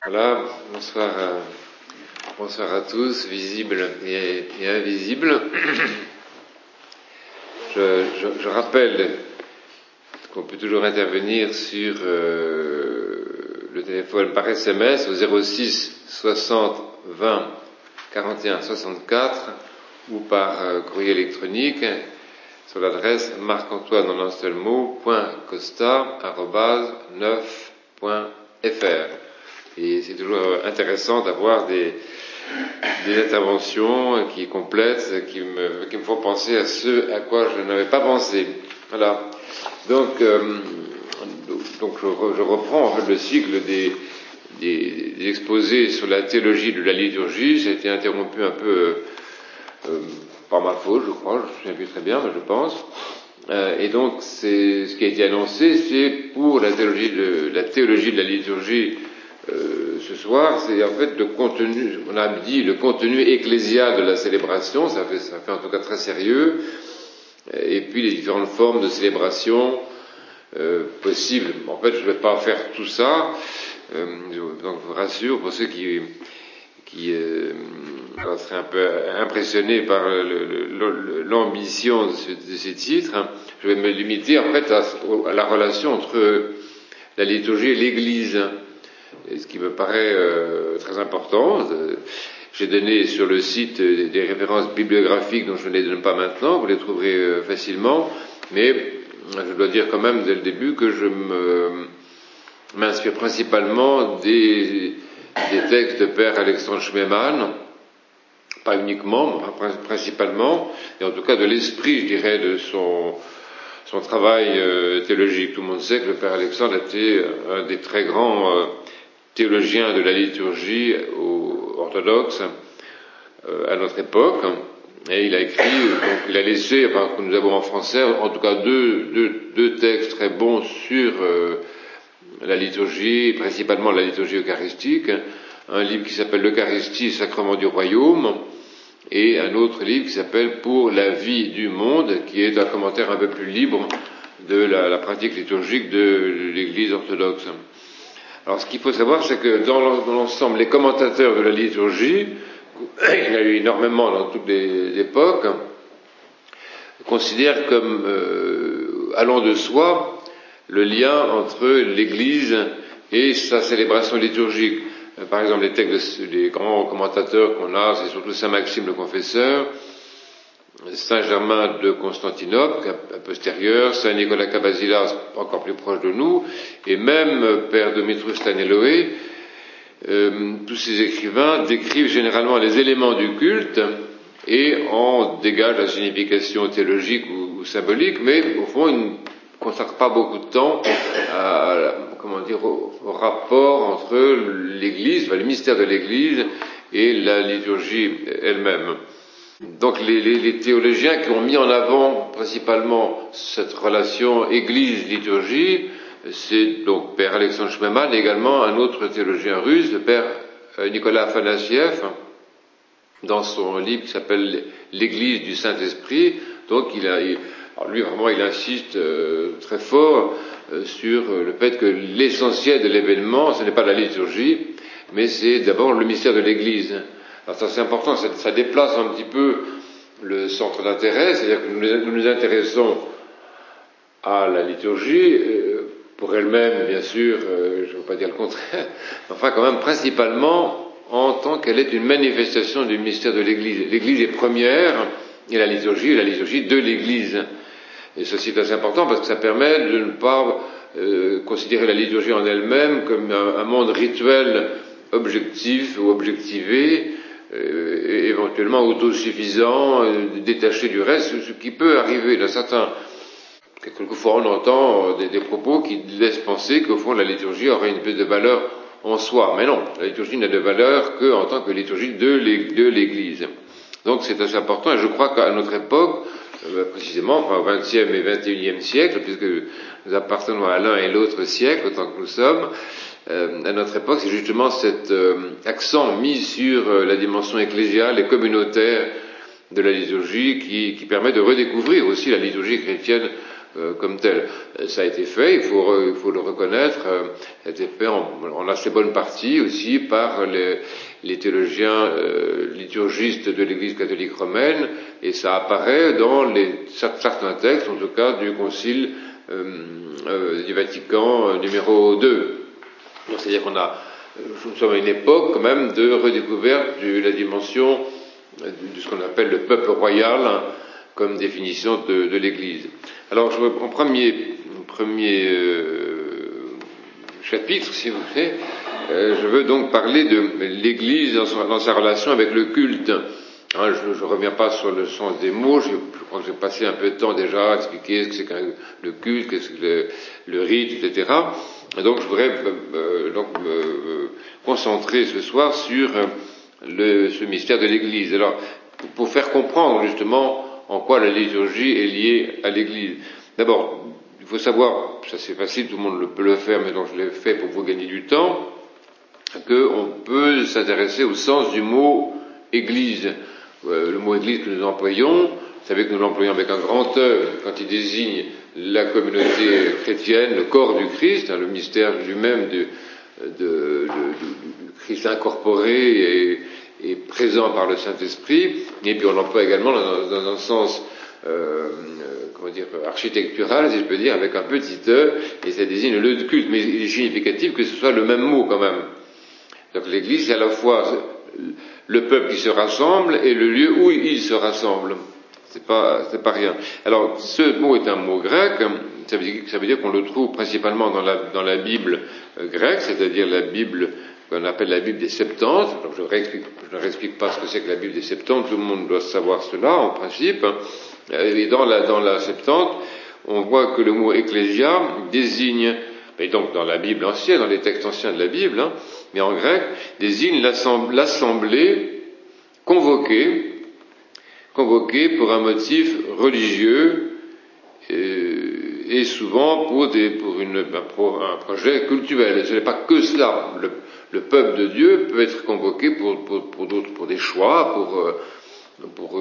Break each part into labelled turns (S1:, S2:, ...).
S1: Voilà, bonsoir à tous, visibles et invisibles. Je rappelle qu'on peut toujours intervenir sur le téléphone par SMS au 06 60 20 41 64 ou par courrier électronique sur l'adresse marc-antoine en un seul mot .costa@9.fr. Et c'est toujours intéressant d'avoir des interventions qui complètent, qui me font penser à ce à quoi je n'avais pas pensé. Voilà. Donc je reprends en fait le cycle des exposés sur la théologie de la liturgie. Ça a été interrompu un peu par ma faute, je crois. Je me souviens plus très bien, mais je pense. Et donc, c'est ce qui a été annoncé, c'est pour la théologie de la liturgie. Ce soir, c'est en fait le contenu, on a dit le contenu ecclésial de la célébration, ça fait en tout cas très sérieux, et puis les différentes formes de célébration possibles. En fait, je ne vais pas faire tout ça, donc je vous rassure, pour ceux qui seraient un peu impressionnés par l'ambition de ces titres, je vais me limiter en fait à la relation entre la liturgie et l'Église. Et ce qui me paraît très important. J'ai donné sur le site des références bibliographiques dont je ne les donne pas maintenant, vous les trouverez facilement, mais je dois dire quand même dès le début que je m'inspire principalement des textes de Père Alexandre Schmemann, pas uniquement, principalement, et en tout cas de l'esprit, je dirais, de son travail théologique. Tout le monde sait que le Père Alexandre était un des très grands théologien de la liturgie orthodoxe à notre époque, et il a écrit, donc il a laissé, que nous avons en français, en tout cas deux textes très bons sur la liturgie, principalement la liturgie eucharistique, un livre qui s'appelle L'Eucharistie, sacrement du royaume, et un autre livre qui s'appelle Pour la vie du monde, qui est un commentaire un peu plus libre de la pratique liturgique de l'Église orthodoxe. Alors, ce qu'il faut savoir, c'est que dans l'ensemble, les commentateurs de la liturgie, il y en a eu énormément dans toutes les époques, considèrent comme allant de soi le lien entre l'Église et sa célébration liturgique. Par exemple, les textes des grands commentateurs qu'on a, c'est surtout Saint Maxime le Confesseur, Saint Germain de Constantinople, un postérieur, Saint Nicolas Cabasilas, encore plus proche de nous, et même Père Dimitrios Staniloé. Tous ces écrivains décrivent généralement les éléments du culte et en dégagent la signification théologique ou symbolique, mais au fond ils ne consacrent pas beaucoup de temps au rapport entre l'Église, le mystère de l'Église et la liturgie elle-même. Donc les théologiens qui ont mis en avant principalement cette relation Église-liturgie, c'est donc Père Alexandre Schmemann et également un autre théologien russe, le Père Nicolas Afanassiev, dans son livre qui s'appelle L'Église du Saint-Esprit. Donc lui vraiment il insiste très fort sur le fait que l'essentiel de l'événement, ce n'est pas la liturgie, mais c'est d'abord le mystère de l'Église. Alors ça c'est important, ça déplace un petit peu le centre d'intérêt, c'est-à-dire que nous nous intéressons à la liturgie, pour elle-même bien sûr, je ne veux pas dire le contraire, mais enfin quand même principalement en tant qu'elle est une manifestation du mystère de l'Église. L'Église est première et la liturgie de l'Église. Et ceci est assez important parce que ça permet de ne pas considérer la liturgie en elle-même comme un monde rituel objectif ou objectivé, éventuellement autosuffisant, détaché du reste, ce qui peut arriver dans certains. Quelquefois on entend des propos qui laissent penser qu'au fond la liturgie aurait une espèce de valeur en soi. Mais non, la liturgie n'a de valeur qu'en tant que liturgie de l'Église. Donc c'est assez important, et je crois qu'à notre époque, précisément au XXe et XXIe siècle, puisque nous appartenons à l'un et l'autre siècle autant que nous sommes, à notre époque, c'est justement cet accent mis sur la dimension ecclésiale et communautaire de la liturgie qui permet de redécouvrir aussi la liturgie chrétienne comme tel. Ça a été fait, il faut le reconnaître, ça a été fait en assez bonne partie aussi par les théologiens liturgistes de l'Église catholique romaine, et ça apparaît dans certains textes, en tout cas du Concile du Vatican numéro 2. C'est-à-dire nous sommes à une époque quand même de redécouverte de la dimension de ce qu'on appelle le peuple royal, comme définition de l'Église. Alors, en premier chapitre, si vous voulez, je veux donc parler de l'Église dans sa relation avec le culte. Hein, je ne reviens pas sur le sens des mots, je crois que j'ai passé un peu de temps déjà à expliquer ce que c'est que le culte, qu'est-ce que le rite, etc. Et donc je voudrais me concentrer ce soir sur ce mystère de l'Église. Alors, pour faire comprendre justement en quoi la liturgie est liée à l'Église. D'abord, il faut savoir, ça c'est facile, tout le monde peut le faire, mais donc je l'ai fait pour vous gagner du temps, qu'on peut s'intéresser au sens du mot Église. Le mot Église que nous employons, vous savez que nous l'employons avec un grand E quand il désigne la communauté chrétienne, le corps du Christ, le mystère lui-même du Christ incorporé et présent par le Saint-Esprit, et puis on l'emploie également dans un sens architectural, si je peux dire, avec un petit E, et ça désigne le lieu de culte, mais il est significatif que ce soit le même mot quand même. Donc l'Église, c'est à la fois le peuple qui se rassemble et le lieu où il se rassemble. C'est pas rien. Alors, ce mot est un mot grec, ça veut dire qu'on le trouve principalement dans la Bible grecque, c'est-à-dire la Bible qu'on appelle la Bible des Septante. Donc, je ne réexplique pas ce que c'est que la Bible des Septante, tout le monde doit savoir cela, en principe. Et dans la Septante, on voit que le mot ecclésia désigne, et donc dans la Bible ancienne, dans les textes anciens de la Bible, mais en grec, désigne l'assemblée convoquée pour un motif religieux et souvent pour un projet cultuel. Ce n'est pas que cela. Le peuple de Dieu peut être convoqué pour des choix, pour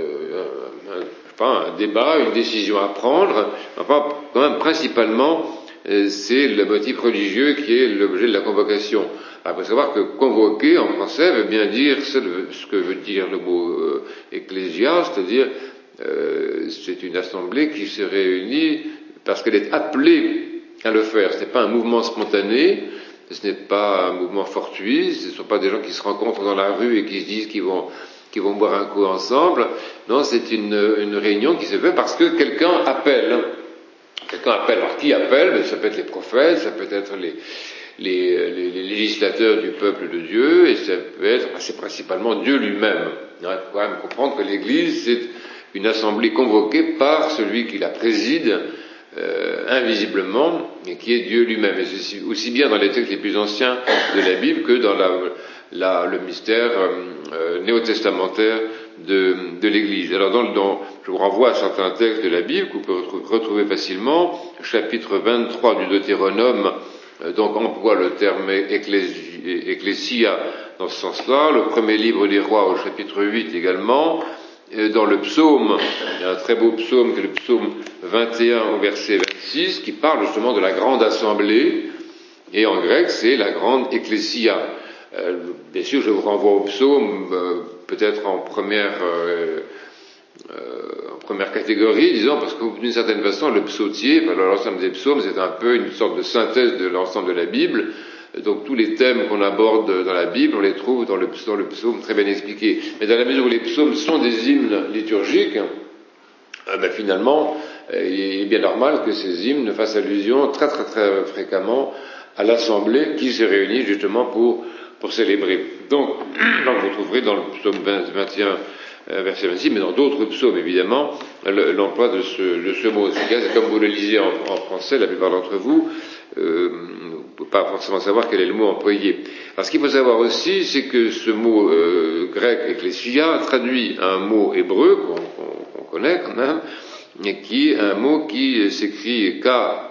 S1: un débat, une décision à prendre. Enfin, quand même, principalement, c'est le motif religieux qui est l'objet de la convocation. Il faut savoir que convoquer, en français, veut bien dire ce que veut dire le mot ecclésia, c'est-à-dire c'est une assemblée qui se réunit parce qu'elle est appelée à le faire. Ce n'est pas un mouvement spontané, ce n'est pas un mouvement fortuit, ce ne sont pas des gens qui se rencontrent dans la rue et qui se disent qu'ils vont boire un coup ensemble. Non, c'est une réunion qui se fait parce que quelqu'un appelle. Quelqu'un appelle. Alors qui appelle? Ça peut être les prophètes, ça peut être les législateurs du peuple de Dieu, et ça peut être, c'est principalement Dieu lui-même. Il faut quand même comprendre que l'Église, c'est une assemblée convoquée par celui qui la préside invisiblement, et qui est Dieu lui-même. Et c'est aussi bien dans les textes les plus anciens de la Bible que dans le mystère néo-testamentaire de l'Église. Alors je vous renvoie à certains textes de la Bible que vous pouvez retrouver facilement. Chapitre 23 du Deutéronome, donc emploie le terme ecclésia dans ce sens-là. Le premier livre des rois au chapitre 8 également. Dans le psaume, il y a un très beau psaume qui est le psaume 21 au verset 26 qui parle justement de la grande assemblée, et en grec c'est la grande ecclésia. Bien sûr, je vous renvoie au psaume, peut-être en première catégorie, disons, parce que d'une certaine façon, le psautier, l'ensemble des psaumes, c'est un peu une sorte de synthèse de l'ensemble de la Bible. Donc tous les thèmes qu'on aborde dans la Bible, on les trouve dans le psaume très bien expliqué. Mais dans la mesure où les psaumes sont des hymnes liturgiques, finalement, il est bien normal que ces hymnes fassent allusion très très très fréquemment à l'assemblée qui se réunit justement pour célébrer. Donc vous trouverez dans le psaume 21, verset 26, mais dans d'autres psaumes évidemment, l'emploi de ce mot. C'est comme vous le lisez en français, la plupart d'entre vous, ne peut pas forcément savoir quel est le mot employé. Alors ce qu'il faut savoir aussi, c'est que ce mot grec ecclésia traduit un mot hébreu qu'on connaît quand même, et qui est un mot qui s'écrit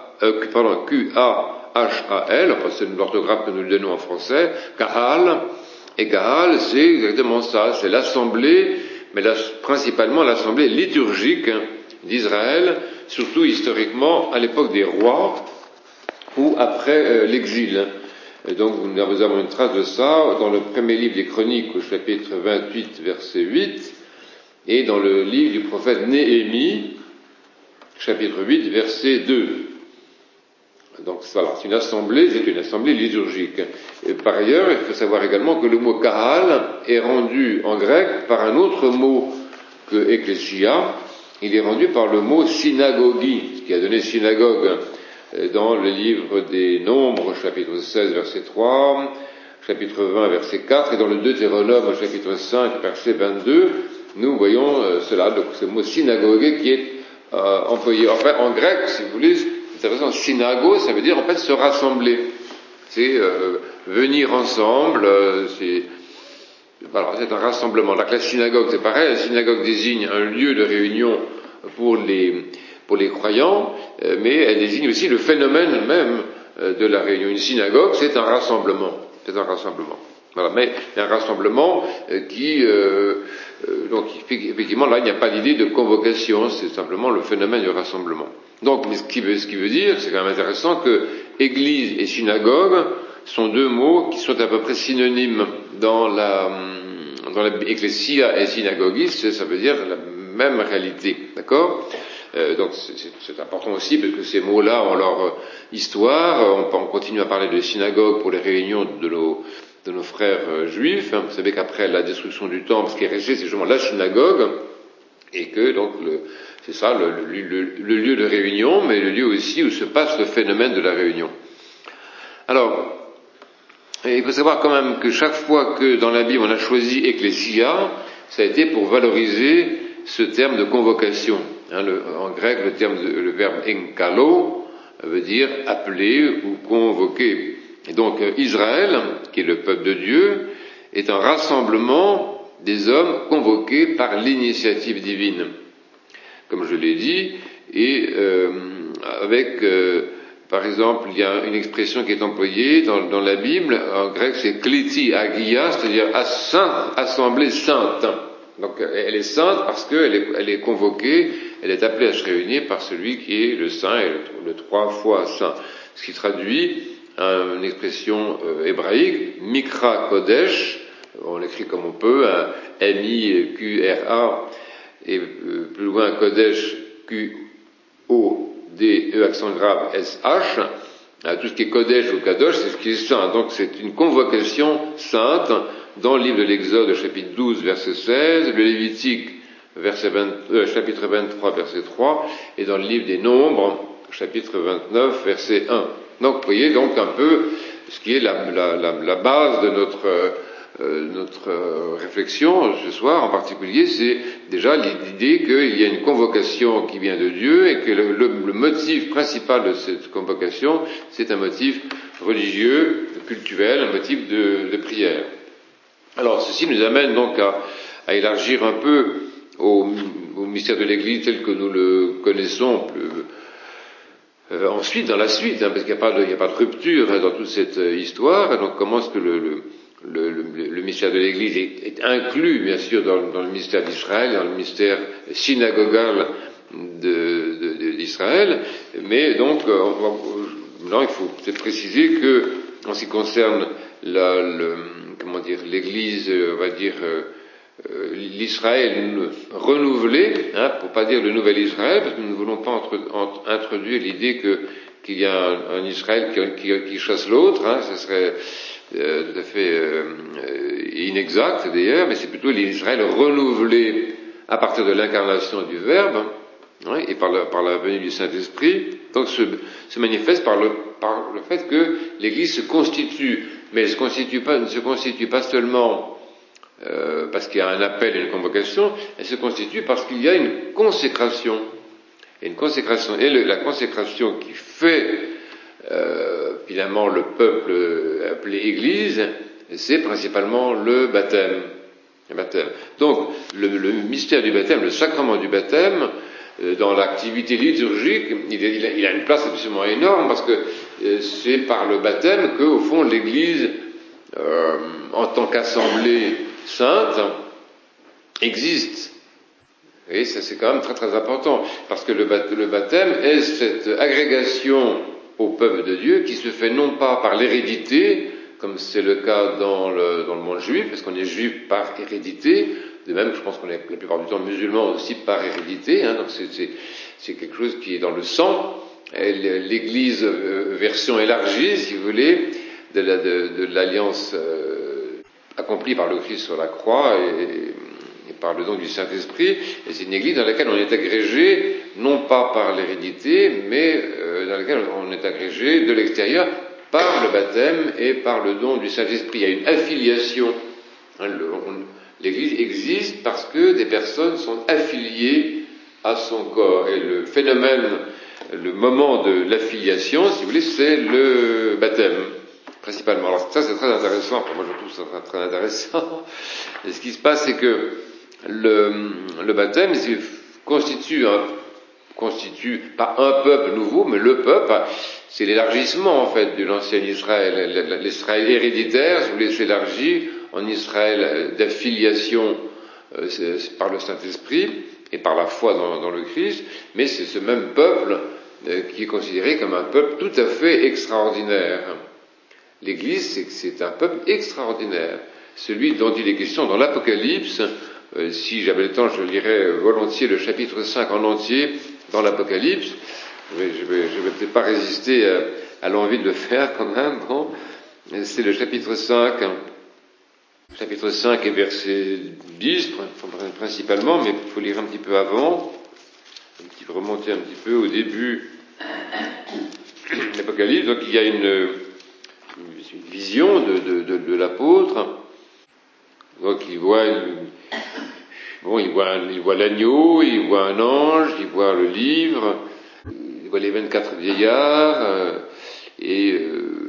S1: Q-A-H-A-L, enfin c'est l'orthographe que nous lui donnons en français, Kahal, et Kahal c'est exactement ça, c'est l'assemblée, mais principalement l'assemblée liturgique d'Israël, surtout historiquement à l'époque des rois ou après l'exil. Et donc nous avons une trace de ça dans le premier livre des Chroniques au chapitre 28 verset 8 et dans le livre du prophète Néhémie chapitre 8 verset 2. Donc voilà, c'est une assemblée liturgique. Et par ailleurs, il faut savoir également que le mot kahal est rendu en grec par un autre mot que ecclesia. Il est rendu par le mot synagogie, qui a donné synagogue dans le livre des Nombres, chapitre 16, verset 3, chapitre 20, verset 4, et dans le Deutéronome, chapitre 5, verset 22, nous voyons cela, donc ce mot synagogue qui est employé. Enfin, en grec, si vous voulez, c'est intéressant, synago, ça veut dire en fait se rassembler. C'est venir ensemble, c'est un rassemblement. Donc la synagogue, c'est pareil, la synagogue désigne un lieu de réunion pour les croyants, mais elle désigne aussi le phénomène même de la réunion. Une synagogue, c'est un rassemblement. Voilà, mais un rassemblement donc effectivement là il n'y a pas l'idée de convocation, c'est simplement le phénomène du rassemblement. Donc, mais ce qui veut dire, c'est quand même intéressant que église et synagogue sont deux mots qui sont à peu près synonymes dans la ecclesia et synagogis, ça veut dire la même réalité, d'accord? Donc c'est important aussi parce que ces mots-là ont leur histoire. On continue à parler de synagogue pour les réunions de nos frères juifs. Vous savez qu'après la destruction du temple, ce qui est resté, c'est justement la synagogue, et que donc c'est ça le lieu de réunion, mais le lieu aussi où se passe le phénomène de la réunion. Alors, il faut savoir quand même que chaque fois que dans la Bible on a choisi ecclesia, ça a été pour valoriser ce terme de convocation. En grec, le verbe enkalo veut dire appeler ou convoquer. Et donc Israël, qui est le peuple de Dieu, est un rassemblement des hommes convoqués par l'initiative divine, comme je l'ai dit, et par exemple, il y a une expression qui est employée dans la Bible, en grec c'est kleti agia, c'est-à-dire assemblée sainte. Donc elle est sainte parce qu'elle est convoquée, elle est appelée à se réunir par celui qui est le saint et le 3 fois saint. Ce qui traduit une expression hébraïque, mikra kodesh, on l'écrit comme on peut, M-I-Q-R-A, et plus loin kodesh, Q-O-D-E accent grave S-H, tout ce qui est kodesh ou kadosh, c'est ce qui est saint. Donc c'est une convocation sainte dans le livre de l'Exode, chapitre 12, verset 16, le Lévitique, chapitre 23, verset 3, et dans le livre des Nombres, chapitre 29, verset 1. Donc vous voyez donc un peu ce qui est la base de notre réflexion ce soir en particulier, c'est déjà l'idée qu'il y a une convocation qui vient de Dieu et que le motif principal de cette convocation, c'est un motif religieux, cultuel, un motif de prière. Alors ceci nous amène donc à élargir un peu au mystère de l'Église tel que nous le connaissons ensuite, dans la suite, parce qu'il n'y a pas de rupture dans toute cette histoire. Donc comment est-ce que le mystère de l'Église est inclus, bien sûr, dans le mystère d'Israël, dans le mystère synagogal d'Israël, mais donc maintenant il faut peut-être préciser que en ce qui concerne l'Église, on va dire l'Israël renouvelé, pour pas dire le nouvel Israël, parce que nous ne voulons pas introduire l'idée qu'il y a un Israël qui chasse l'autre, ce serait tout à fait inexact d'ailleurs, mais c'est plutôt l'Israël renouvelé à partir de l'incarnation du Verbe, et par la venue du Saint-Esprit. Donc se manifeste par le fait que l'Église se constitue, mais elle ne se constitue pas seulement parce qu'il y a un appel et une convocation, elle se constitue parce qu'il y a une consécration. Et la consécration qui fait finalement le peuple appelé Église, c'est principalement le baptême. Donc le mystère du baptême, le sacrement du baptême, dans l'activité liturgique, il a une place absolument énorme parce que c'est par le baptême que, au fond, l'Église, en tant qu'assemblée sainte, existe. Et ça, c'est quand même très très important, parce que le baptême est cette agrégation au peuple de Dieu qui se fait non pas par l'hérédité, comme c'est le cas dans le monde juif, parce qu'on est juif par hérédité, de même je pense qu'on est la plupart du temps musulmans aussi par hérédité, donc c'est quelque chose qui est dans le sang. L'Église, version élargie, si vous voulez, de l'alliance accomplie par le Christ sur la croix et par le don du Saint-Esprit, et c'est une Église dans laquelle on est agrégé, non pas par l'hérédité, mais dans laquelle on est agrégé de l'extérieur par le baptême et par le don du Saint-Esprit. Il y a une affiliation. L'Église existe parce que des personnes sont affiliées à son corps, et le phénomène, le moment de l'affiliation, si vous voulez, c'est le baptême, principalement. Alors ça, c'est très intéressant, moi je trouve ça très intéressant. Et ce qui se passe, c'est que le baptême constitue pas un peuple nouveau, mais le peuple, c'est l'élargissement en fait de l'ancien Israël. L'Israël héréditaire, si vous voulez, s'élargit en Israël d'affiliation par le Saint-Esprit et par la foi dans le Christ, mais c'est ce même peuple qui est considéré comme un peuple tout à fait extraordinaire. L'Église, c'est un peuple extraordinaire, celui dont il est question dans l'Apocalypse. Si j'avais le temps, je lirais volontiers le chapitre 5 en entier dans l'Apocalypse. Je vais peut-être pas résister à l'envie de le faire quand même. Bon. C'est le chapitre 5. Chapitre 5 et verset 10 principalement, mais il faut lire un petit peu avant, remonter un petit peu au début de l'Apocalypse. Donc il y a une vision de l'apôtre. Donc il voit l'agneau, il voit un ange, il voit le livre, il voit les 24 vieillards, et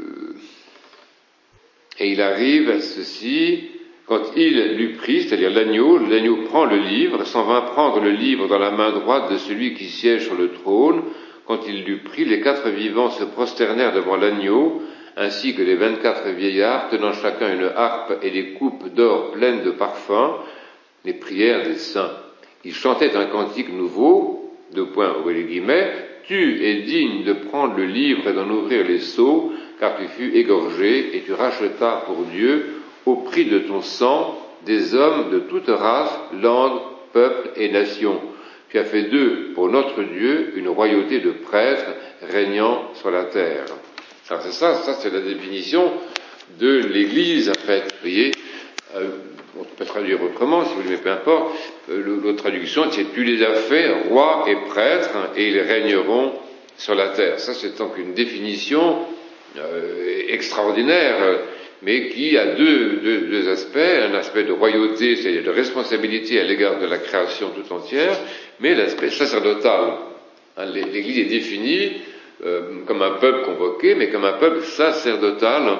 S1: il arrive à ceci, quand il l'eut pris, c'est-à-dire l'agneau prend le livre, s'en va prendre le livre dans la main droite de celui qui siège sur le trône. Quand il l'eut pris, les 4 vivants se prosternèrent devant l'agneau, ainsi que les 24 vieillards, tenant chacun une harpe et des coupes d'or pleines de parfums, les prières des saints. Ils chantaient un cantique nouveau, tu es digne de prendre le livre et d'en ouvrir les sceaux, car tu fus égorgé et tu rachetas pour Dieu, au prix de ton sang, des hommes de toute race, langue, peuple et nation. Tu as fait d'eux, pour notre Dieu, une royauté de prêtres régnant sur la terre. Alors c'est ça c'est la définition de l'Église, en fait. Vous voyez, on peut traduire autrement, si vous voulez, mais peu importe. L'autre traduction, c'est tu les as faits rois et prêtres, et ils régneront sur la terre. Ça, c'est donc une définition extraordinaire, mais qui a deux aspects. Un aspect de royauté, c'est-à-dire de responsabilité à l'égard de la création tout entière, mais l'aspect sacerdotal. L'Église est définie comme un peuple convoqué, mais comme un peuple sacerdotal.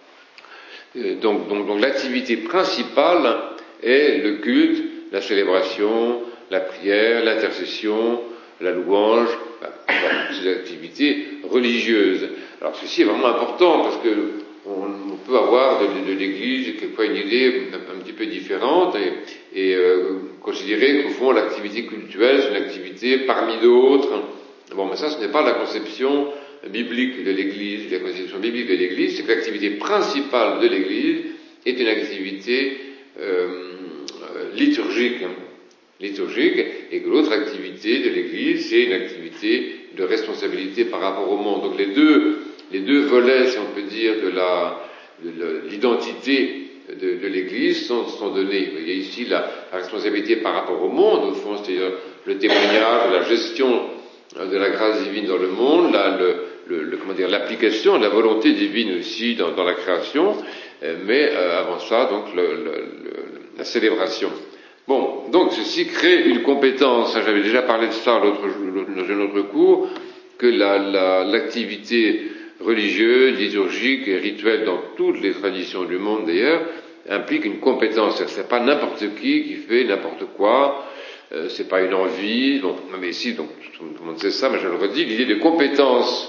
S1: Donc l'activité principale est le culte, la célébration, la prière, l'intercession, la louange, ces activités religieuses. Alors ceci est vraiment important parce que on peut avoir de l'Église quelquefois une idée un petit peu différente et considérer qu'au fond l'activité cultuelle c'est une activité parmi d'autres. Bon, mais ça ce n'est pas la conception biblique de l'Église. La conception biblique de l'Église, c'est que l'activité principale de l'Église est une activité liturgique, et que l'autre activité de l'Église, c'est une activité de responsabilité par rapport au monde. Donc les deux volets, si on peut dire, de l'identité de l'Église sont donnés. Vous voyez ici la responsabilité par rapport au monde, au fond, c'est-à-dire le témoignage, la gestion de la grâce divine dans le monde, l'application de la volonté divine aussi dans la création, mais avant ça, donc la célébration. Bon, donc ceci crée une compétence. J'avais déjà parlé de ça dans un autre cours, que l'activité religieuse, liturgique et rituelle dans toutes les traditions du monde d'ailleurs implique une compétence. C'est pas n'importe qui fait n'importe quoi. C'est pas une envie. Bon, non mais si, donc tout le monde sait ça, mais je le redis, l'idée de compétence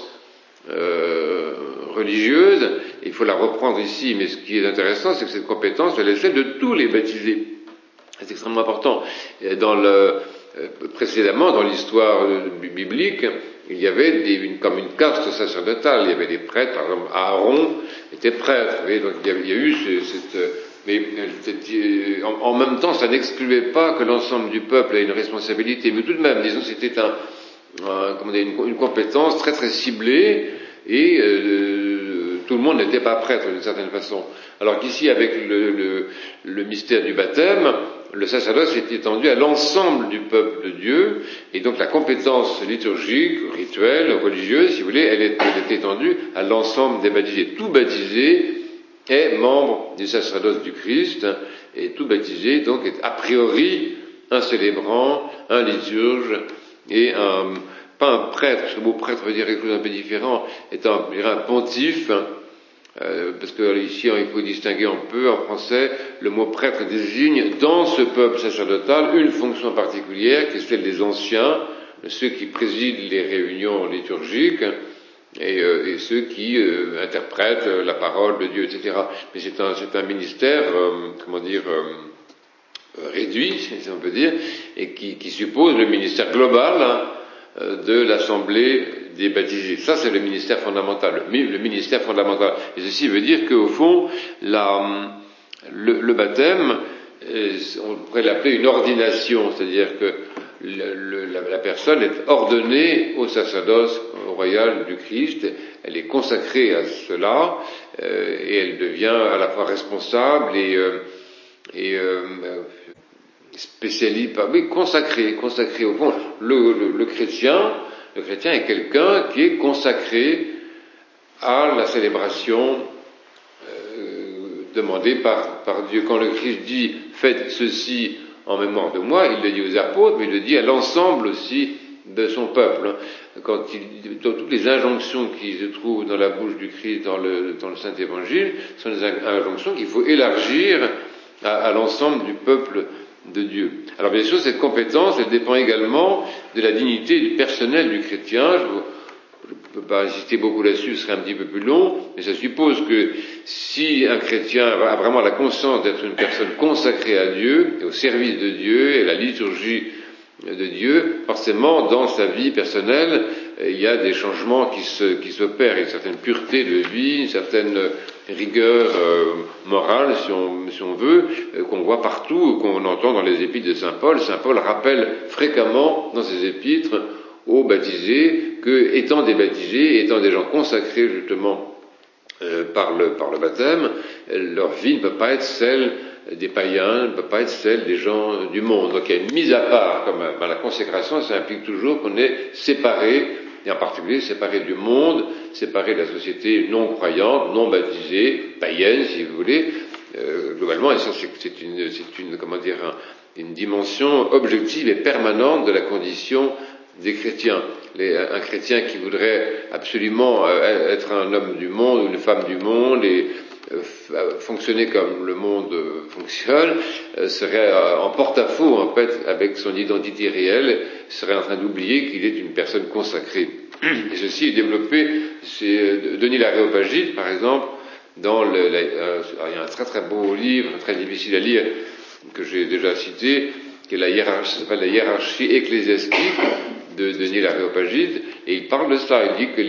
S1: religieuse, il faut la reprendre ici, mais ce qui est intéressant, c'est que cette compétence, elle est celle de tous les baptisés. C'est extrêmement important. Dans précédemment, dans l'histoire biblique, il y avait comme une caste sacerdotale. Il y avait des prêtres, par exemple, Aaron était prêtre. Vous voyez, donc il y a eu mais en même temps, ça n'excluait pas que l'ensemble du peuple ait une responsabilité. Mais tout de même, disons, c'était une compétence très très ciblée et tout le monde n'était pas prêtre d'une certaine façon. Alors qu'ici, avec le mystère du baptême, le sacerdoce est étendu à l'ensemble du peuple de Dieu, et donc la compétence liturgique, rituelle, religieuse, si vous voulez, elle est étendue à l'ensemble des baptisés. Tout baptisé est membre du sacerdoce du Christ, et tout baptisé, donc, est a priori un célébrant, un liturge, et pas un prêtre. Ce mot prêtre veut dire quelque chose d'un peu différent, étant un pontife, parce que ici il faut distinguer un peu en français, le mot prêtre désigne dans ce peuple sacerdotal une fonction particulière qui est celle des anciens, ceux qui président les réunions liturgiques et ceux qui interprètent la parole de Dieu, etc. Mais c'est un ministère, réduit, si on peut dire, et qui suppose le ministère global de l'assemblée des baptisés. Ça, c'est le ministère fondamental. Le ministère fondamental. Et ceci veut dire qu'au fond, le baptême, on pourrait l'appeler une ordination, c'est-à-dire que la personne est ordonnée au sacerdoce royal du Christ, elle est consacrée à cela, et elle devient à la fois responsable et spécialiste, consacré au fond. Le chrétien est quelqu'un qui est consacré à la célébration demandée par Dieu. Quand le Christ dit « faites ceci en mémoire de moi », il le dit aux apôtres, mais il le dit à l'ensemble aussi de son peuple. Dans toutes les injonctions qui se trouvent dans la bouche du Christ dans le Saint-Évangile, sont des injonctions qu'il faut élargir à l'ensemble du peuple de Dieu. Alors bien sûr, cette compétence, elle dépend également de la dignité personnelle du chrétien. Je ne peux pas insister beaucoup là-dessus, ce serait un petit peu plus long, mais ça suppose que si un chrétien a vraiment la conscience d'être une personne consacrée à Dieu, et au service de Dieu, et à la liturgie de Dieu, forcément, dans sa vie personnelle, il y a des changements qui s'opèrent, une certaine pureté de vie, une certaine rigueur morale, si on veut, qu'on voit partout, qu'on entend dans les épîtres de Saint Paul. Saint Paul rappelle fréquemment dans ses épîtres aux baptisés que, étant des baptisés, étant des gens consacrés justement par le baptême, leur vie ne peut pas être celle des païens, ne peut pas être celle des gens du monde. Donc il y a une mise à part quand même. La consécration, ça implique toujours qu'on est séparé, et en particulier séparé du monde, séparé de la société non croyante, non baptisée, païenne si vous voulez, globalement, et ça c'est une dimension objective et permanente de la condition des chrétiens. Un chrétien qui voudrait absolument être un homme du monde ou une femme du monde et fonctionner comme le monde fonctionne, serait en porte-à-faux en fait avec son identité réelle, serait en train d'oublier qu'il est une personne consacrée. Et ceci est développé chez Denis l'Aréopagite, par exemple, il y a un très très beau livre, très difficile à lire, que j'ai déjà cité, qui est ça s'appelle la hiérarchie ecclésiastique de Denis l'Aréopagite, et il parle de ça. Il dit que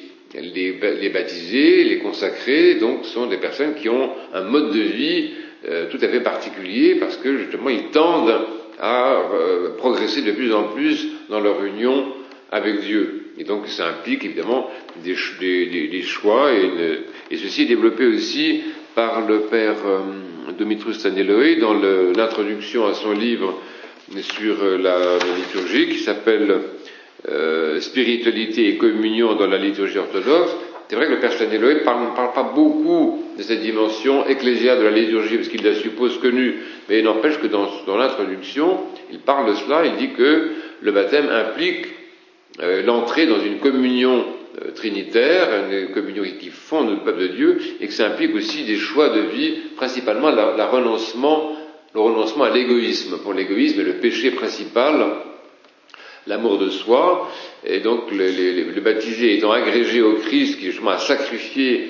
S1: les baptisés, les consacrés, donc, sont des personnes qui ont un mode de vie tout à fait particulier, parce que justement ils tendent à progresser de plus en plus dans leur union avec Dieu. Et donc ça implique évidemment des choix, et ceci est développé aussi par le père Domitrus Staniloï dans l'introduction à son livre sur la liturgie qui s'appelle Spiritualité et communion dans la liturgie orthodoxe. C'est vrai que le père Staniloï ne parle pas beaucoup de cette dimension ecclésiale de la liturgie parce qu'il la suppose connue, mais il n'empêche que dans l'introduction, il parle de cela, il dit que le baptême implique l'entrée dans une communion trinitaire, une communion qui fonde le peuple de Dieu, et que ça implique aussi des choix de vie, principalement le renoncement à l'égoïsme. Pour l'égoïsme est le péché principal, l'amour de soi, et donc le baptisé étant agrégé au Christ, qui justement a sacrifié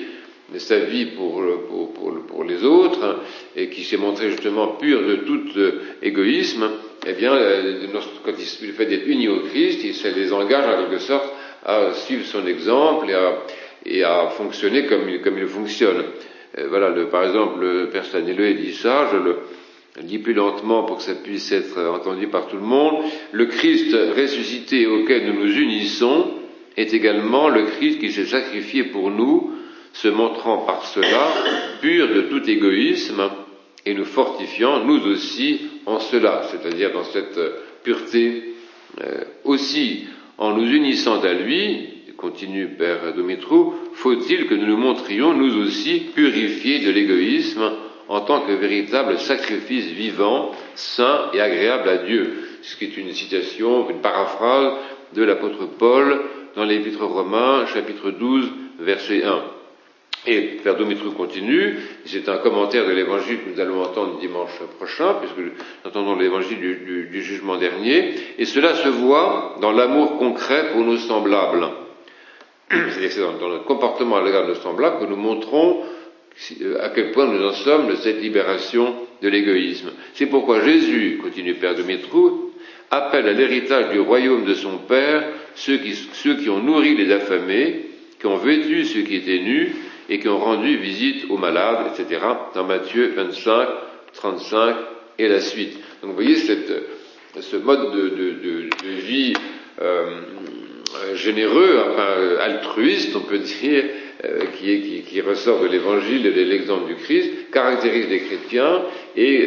S1: sa vie pour les autres, et qui s'est montré justement pur de tout égoïsme, eh bien, quand le fait d'être uni au Christ, ça les engage en quelque sorte à suivre son exemple et à fonctionner comme il fonctionne. Voilà, par exemple, le Père Staniloae dit ça, je le dis plus lentement pour que ça puisse être entendu par tout le monde. Le Christ ressuscité auquel nous nous unissons est également le Christ qui s'est sacrifié pour nous, se montrant par cela pur de tout égoïsme et nous fortifiant nous aussi en cela, c'est-à-dire dans cette pureté. Aussi, en nous unissant à lui, continue Père Dumitru, faut-il que nous nous montrions nous aussi purifiés de l'égoïsme en tant que véritable sacrifice vivant, saint et agréable à Dieu. Ce qui est une citation, une paraphrase de l'apôtre Paul dans l'Épître aux Romains, chapitre 12, verset 1. Et Père Dumitru continue, c'est un commentaire de l'évangile que nous allons entendre dimanche prochain, puisque nous entendons l'évangile du jugement dernier, et cela se voit dans l'amour concret pour nos semblables. C'est-à-dire que c'est dans notre comportement à l'égard de nos semblables que nous montrons à quel point nous en sommes de cette libération de l'égoïsme. C'est pourquoi Jésus, continue Père Dumitru, appelle à l'héritage du royaume de son Père ceux qui ont nourri les affamés, qui ont vêtu ceux qui étaient nus, et qui ont rendu visite aux malades, etc., dans Matthieu 25, 35 et la suite. Donc vous voyez ce mode de vie généreux, enfin altruiste, on peut dire, qui ressort de l'Évangile et de l'exemple du Christ, caractérise les chrétiens et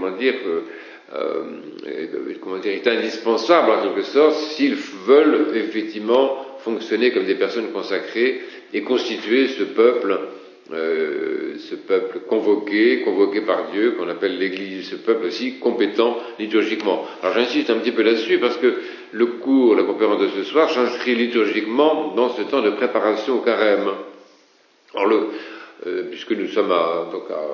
S1: est indispensable en quelque sorte s'ils veulent effectivement fonctionner comme des personnes consacrées et constituer ce peuple convoqué par Dieu, qu'on appelle l'Église, ce peuple aussi compétent liturgiquement. Alors j'insiste un petit peu là-dessus parce que la conférence de ce soir s'inscrit liturgiquement dans ce temps de préparation au carême. Alors puisque nous sommes à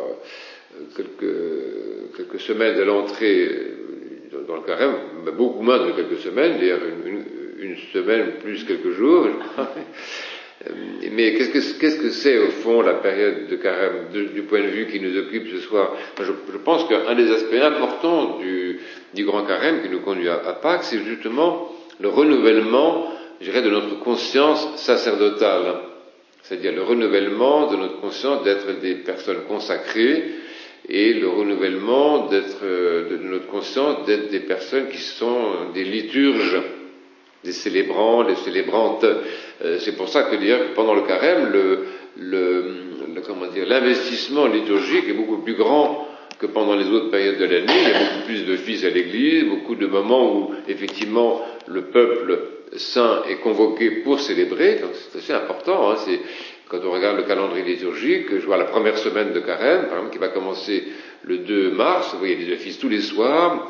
S1: quelques semaines de l'entrée dans le carême, beaucoup moins de quelques semaines, d'ailleurs une semaine plus quelques jours, je crois. Mais qu'est-ce que c'est au fond la période de carême du point de vue qui nous occupe ce soir? Je pense qu'un des aspects importants du grand carême qui nous conduit à Pâques, c'est justement le renouvellement, je dirais, de notre conscience sacerdotale. C'est-à-dire le renouvellement de notre conscience d'être des personnes consacrées et le renouvellement de notre conscience d'être des personnes qui sont des liturges, des célébrants, des célébrantes. C'est pour ça que d'ailleurs pendant le carême, l'investissement liturgique est beaucoup plus grand que pendant les autres périodes de l'année. Il y a beaucoup plus de fils à l'église, beaucoup de moments où effectivement le peuple saint est convoqué pour célébrer, donc c'est assez important. C'est quand on regarde le calendrier liturgique, je vois la première semaine de carême, par exemple, qui va commencer le 2 mars, vous voyez, il y a des offices tous les soirs,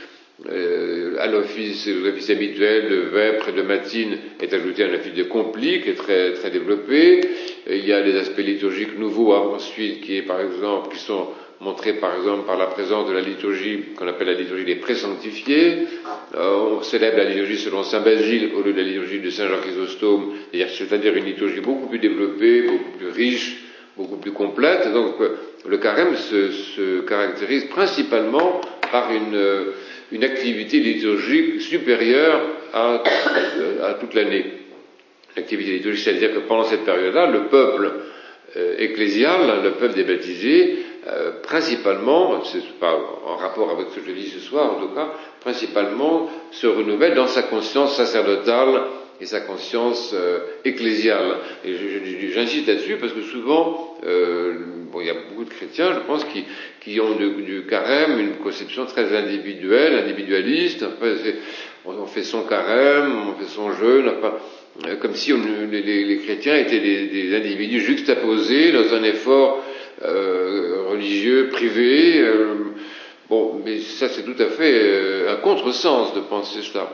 S1: à l'office habituel de vêpres, de matines est ajouté un office de complis qui est très, très développé. Il y a des aspects liturgiques nouveaux ensuite qui sont montrés par exemple par la présence de la liturgie qu'on appelle la liturgie des présanctifiés. On célèbre la liturgie selon Saint Basile au lieu de la liturgie de Saint Jean Chrysostome, c'est-à-dire une liturgie beaucoup plus développée, beaucoup plus riche, beaucoup plus complète. Donc le carême se caractérise principalement par une activité liturgique supérieure à toute l'année. L'activité liturgique, c'est-à-dire que pendant cette période-là, le peuple ecclésial, le peuple des baptisés, principalement, c'est pas en rapport avec ce que je dis ce soir en tout cas, principalement se renouvelle dans sa conscience sacerdotale et sa conscience ecclésiale. Et j'insiste là-dessus parce que souvent, il y a beaucoup de chrétiens, je pense, qui ont du carême une conception très individuelle, individualiste. Après, on fait son carême, on fait son jeûne, comme si les chrétiens étaient des individus juxtaposés dans un effort religieux, privé. Mais ça c'est tout à fait un contresens de penser cela.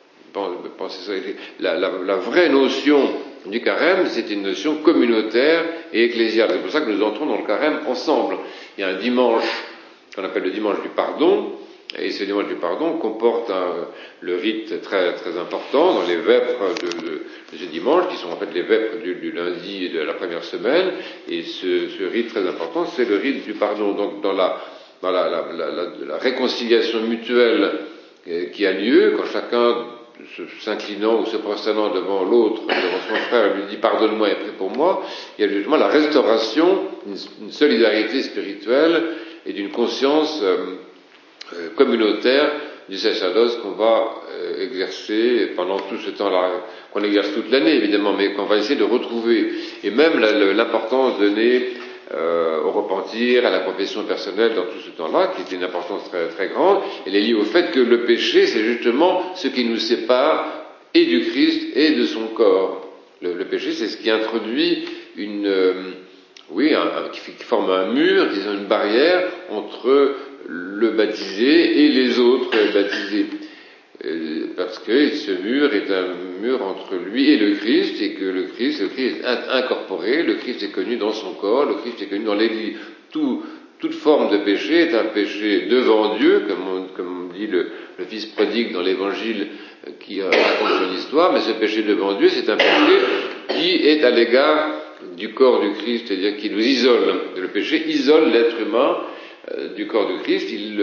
S1: La vraie notion du carême, c'est une notion communautaire et ecclésiale. C'est pour ça que nous entrons dans le carême ensemble. Il y a un dimanche qu'on appelle le dimanche du pardon, Et ce dimanche du pardon comporte le rite très, très important dans les vêpres de ce dimanche, qui sont en fait les vêpres du lundi de la première semaine. Et ce rite très important, c'est le rite du pardon. Donc dans la réconciliation mutuelle qui a lieu, quand chacun s'inclinant ou se prosternant devant l'autre, devant son frère, lui dit pardonne-moi et prie pour moi, il y a justement la restauration, une solidarité spirituelle et d'une conscience communautaire du sacerdoce qu'on va exercer pendant tout ce temps-là, qu'on exerce toute l'année évidemment, mais qu'on va essayer de retrouver. Et même l'importance donnée au repentir, à la confession personnelle dans tout ce temps-là, qui est une importance très, très grande, elle est liée au fait que le péché, c'est justement ce qui nous sépare et du Christ et de son corps. Le péché, c'est ce qui introduit qui forme un mur, disons une barrière entre le baptisé et les autres baptisés. Parce que ce mur est un mur entre lui et le Christ, et que le Christ est incorporé, le Christ est connu dans son corps, le Christ est connu dans l'Église. Toute forme de péché est un péché devant Dieu, comme dit le fils prodigue dans l'Évangile qui raconte son histoire, mais ce péché devant Dieu, c'est un péché qui est à l'égard du corps du Christ, c'est-à-dire qui nous isole. Le péché isole l'être humain du corps du Christ, il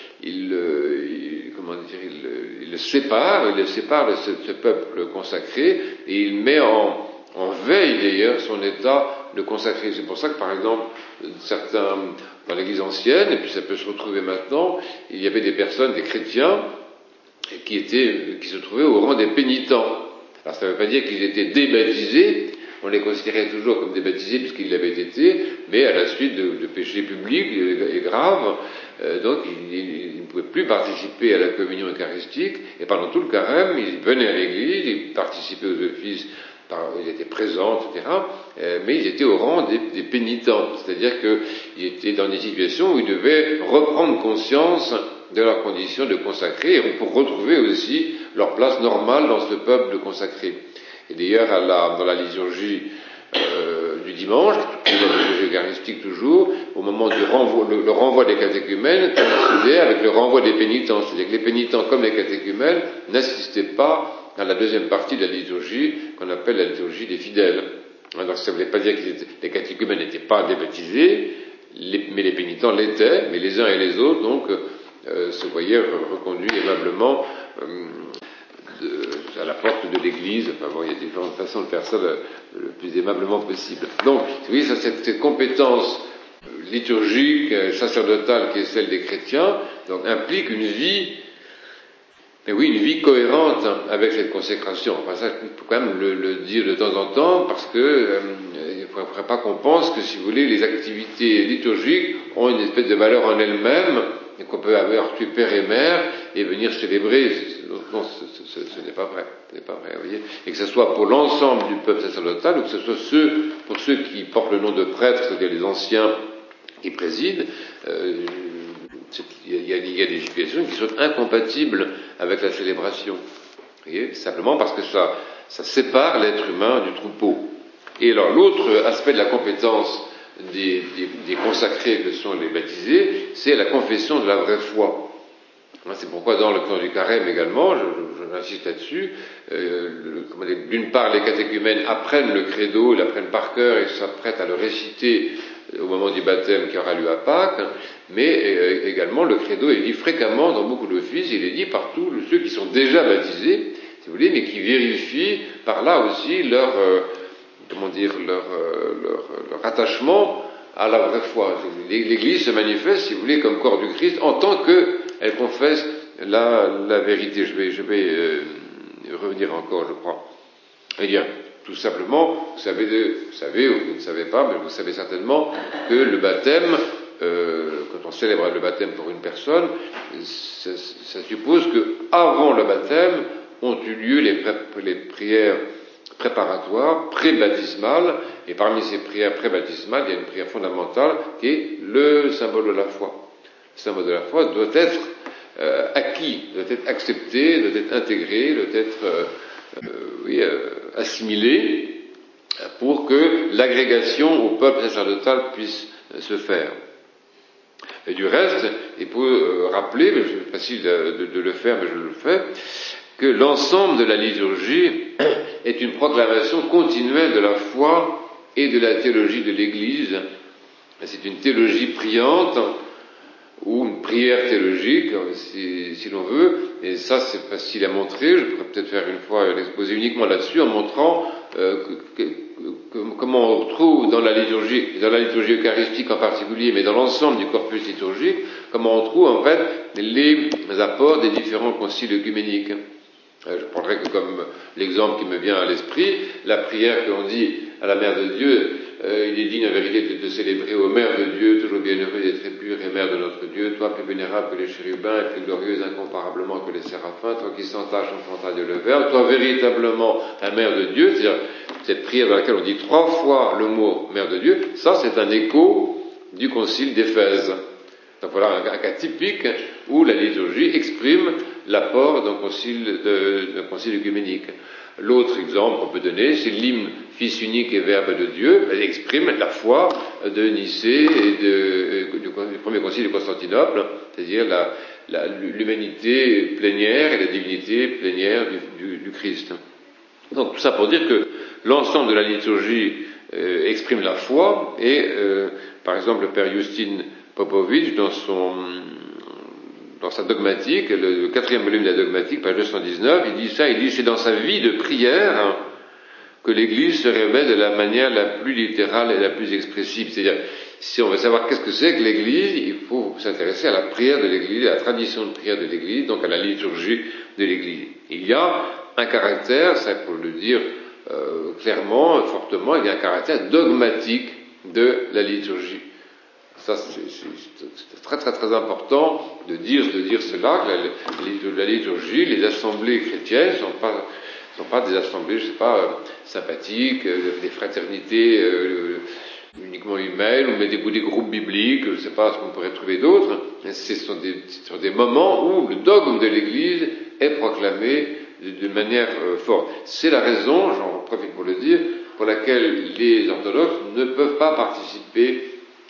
S1: le sépare de ce peuple consacré, et il met en veille d'ailleurs son état de consacré. C'est pour ça que par exemple, certains, dans l'Église ancienne, et puis ça peut se retrouver maintenant, il y avait des personnes, des chrétiens, qui se trouvaient au rang des pénitents. Alors ça ne veut pas dire qu'ils étaient débaptisés, on les considérait toujours comme des baptisés puisqu'ils l'avaient été, mais à la suite de péchés publics et graves, donc ils ne pouvaient plus participer à la communion eucharistique, et pendant tout le carême, ils venaient à l'église, ils participaient aux offices, ils étaient présents, etc., mais ils étaient au rang des pénitents, c'est-à-dire qu'ils étaient dans des situations où ils devaient reprendre conscience de leur condition de consacrés, pour retrouver aussi leur place normale dans ce peuple de consacrés. Et d'ailleurs, dans la liturgie du dimanche, la liturgie eucharistique toujours, au moment du renvoi des catéchumènes, coïncidait avec le renvoi des pénitents. C'est-à-dire que les pénitents, comme les catéchumènes, n'assistaient pas à la deuxième partie de la liturgie, qu'on appelle la liturgie des fidèles. Alors ça ne voulait pas dire que les catéchumènes n'étaient pas débaptisés, mais les pénitents l'étaient, mais les uns et les autres, donc, se voyaient reconduits aimablement à la porte de l'église. Enfin bon, il y a différentes façons de faire ça le plus aimablement possible. Donc, vous voyez, ça, cette compétence liturgique, sacerdotale qui est celle des chrétiens, donc implique une vie, mais oui, une vie cohérente avec cette consécration. Enfin, ça, il faut quand même le dire de temps en temps, parce que il ne faudrait pas qu'on pense que, si vous voulez, les activités liturgiques ont une espèce de valeur en elles-mêmes, et qu'on peut avoir tué père et mère et venir célébrer. Non, ce n'est pas vrai. Ce n'est pas vrai, vous voyez. Et que ce soit pour l'ensemble du peuple sacerdotal, ou que ce soit pour ceux qui portent le nom de prêtres, c'est-à-dire les anciens qui président, il y a des situations qui sont incompatibles avec la célébration. Vous voyez, simplement parce que ça sépare l'être humain du troupeau. Et alors, l'autre aspect de la compétence des consacrés que sont les baptisés, c'est la confession de la vraie foi. C'est pourquoi dans le temps du carême également, j'insiste là-dessus, d'une part les catéchumènes apprennent le credo, ils l'apprennent par cœur et s'apprêtent à le réciter au moment du baptême qui aura lieu à Pâques, mais également le credo est dit fréquemment dans beaucoup d'offices, il est dit par tous ceux qui sont déjà baptisés, si vous voulez, mais qui vérifient par là aussi leur attachement à la vraie foi. L'Église se manifeste, si vous voulez, comme corps du Christ, en tant qu'elle confesse la vérité. Je vais revenir encore, je crois. Eh bien, tout simplement, vous savez ou vous ne savez pas, mais vous savez certainement que le baptême, quand on célèbre le baptême pour une personne, ça suppose que avant le baptême ont eu lieu les prières préparatoires, pré-baptismales, et parmi ces prières pré-baptismales, il y a une prière fondamentale qui est le symbole de la foi. Le symbole de la foi doit être acquis, doit être accepté, doit être intégré, doit être assimilé, pour que l'agrégation au peuple sacerdotal puisse se faire. Et du reste, il faut rappeler, mais c'est facile de le faire, mais je le fais, que l'ensemble de la liturgie est une proclamation continuelle de la foi et de la théologie de l'Église. C'est une théologie priante, ou une prière théologique, si l'on veut, et ça c'est facile à montrer. Je pourrais peut-être faire une fois l'exposé uniquement là-dessus, en montrant comment on retrouve dans la liturgie eucharistique en particulier, mais dans l'ensemble du corpus liturgique, comment on trouve en fait les apports des différents conciles œcuméniques. Je prendrai que comme l'exemple qui me vient à l'esprit, la prière que l'on dit à la Mère de Dieu, il est digne en vérité de te célébrer ô Mère de Dieu, toujours bienheureuse et très pure et Mère de notre Dieu, toi plus vénérable que les chérubins et plus glorieuse incomparablement que les séraphins, toi qui sans tache enfantin Dieu le Verbe, toi véritablement la Mère de Dieu, c'est-à-dire cette prière dans laquelle on dit 3 fois le mot Mère de Dieu, ça c'est un écho du concile d'Éphèse. Donc voilà un cas typique où la liturgie exprime l'apport d'un concile œcuménique. L'autre exemple qu'on peut donner, c'est l'hymne Fils unique et Verbe de Dieu. Elle exprime la foi de Nicée et du premier concile de Constantinople, c'est-à-dire l'humanité plénière et la divinité plénière du Christ. Donc tout ça pour dire que l'ensemble de la liturgie exprime la foi et par exemple le père Justin Popovitch dans sa dogmatique, le 4e volume de la dogmatique, page 219, il dit c'est dans sa vie de prière que l'Église se révèle de la manière la plus littérale et la plus expressive. C'est-à-dire, si on veut savoir qu'est-ce que c'est que l'Église, il faut s'intéresser à la prière de l'Église, à la tradition de prière de l'Église, donc à la liturgie de l'Église. Il y a un caractère, ça il faut le dire clairement, fortement, il y a un caractère dogmatique de la liturgie. Ça, c'est très très très important de dire cela, que la liturgie, les assemblées chrétiennes sont pas des assemblées, je sais pas, sympathiques, des fraternités uniquement humaines, ou des groupes bibliques, je sais pas ce qu'on pourrait trouver d'autres. Ce sont des moments où le dogme de l'Église est proclamé de manière forte. C'est la raison, j'en profite pour le dire, pour laquelle les orthodoxes ne peuvent pas participer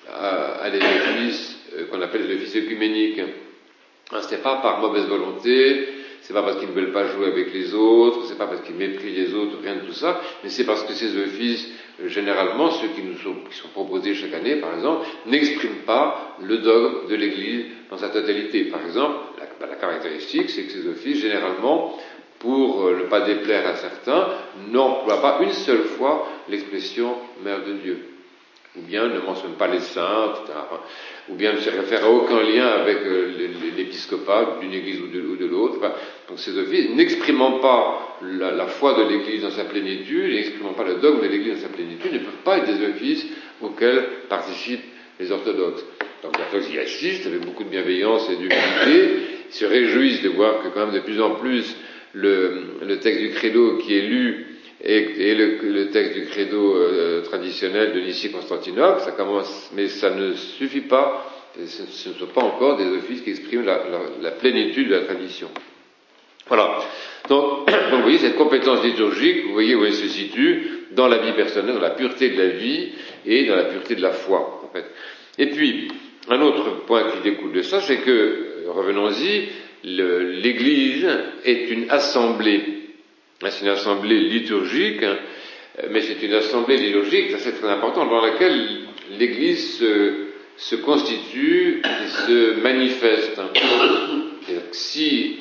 S1: à les offices qu'on appelle les offices œcuméniques. C'est pas par mauvaise volonté, c'est pas parce qu'ils ne veulent pas jouer avec les autres, c'est pas parce qu'ils méprisent les autres, rien de tout ça, mais c'est parce que ces offices, généralement, ceux qui sont proposés chaque année, par exemple, n'expriment pas le dogme de l'Église dans sa totalité. Par exemple, la caractéristique, c'est que ces offices, généralement, pour ne pas déplaire à certains, n'emploient pas une seule fois l'expression Mère de Dieu. Ou bien ne mentionne pas les saints, etc. Ou bien ne se réfère à aucun lien avec l'épiscopat d'une église ou de l'autre. Enfin, donc ces offices, n'exprimant pas la foi de l'église dans sa plénitude, n'exprimant pas le dogme de l'église dans sa plénitude, ne peuvent pas être des offices auxquels participent les orthodoxes. Donc les orthodoxes y assistent avec beaucoup de bienveillance et d'humilité, ils se réjouissent de voir que quand même de plus en plus le texte du credo qui est lu et le texte du credo traditionnel de Nicée-Constantinople, ça commence, mais ça ne suffit pas, ce ne sont pas encore des offices qui expriment la plénitude de la tradition. Voilà. Donc vous voyez, cette compétence liturgique, vous voyez où elle se situe dans la vie personnelle, dans la pureté de la vie et dans la pureté de la foi, en fait. Et puis, un autre point qui découle de ça, c'est que, revenons-y, l'Église est une assemblée. C'est une assemblée liturgique, mais c'est une assemblée liturgique, ça c'est très important, dans laquelle l'Église se constitue et se manifeste. Si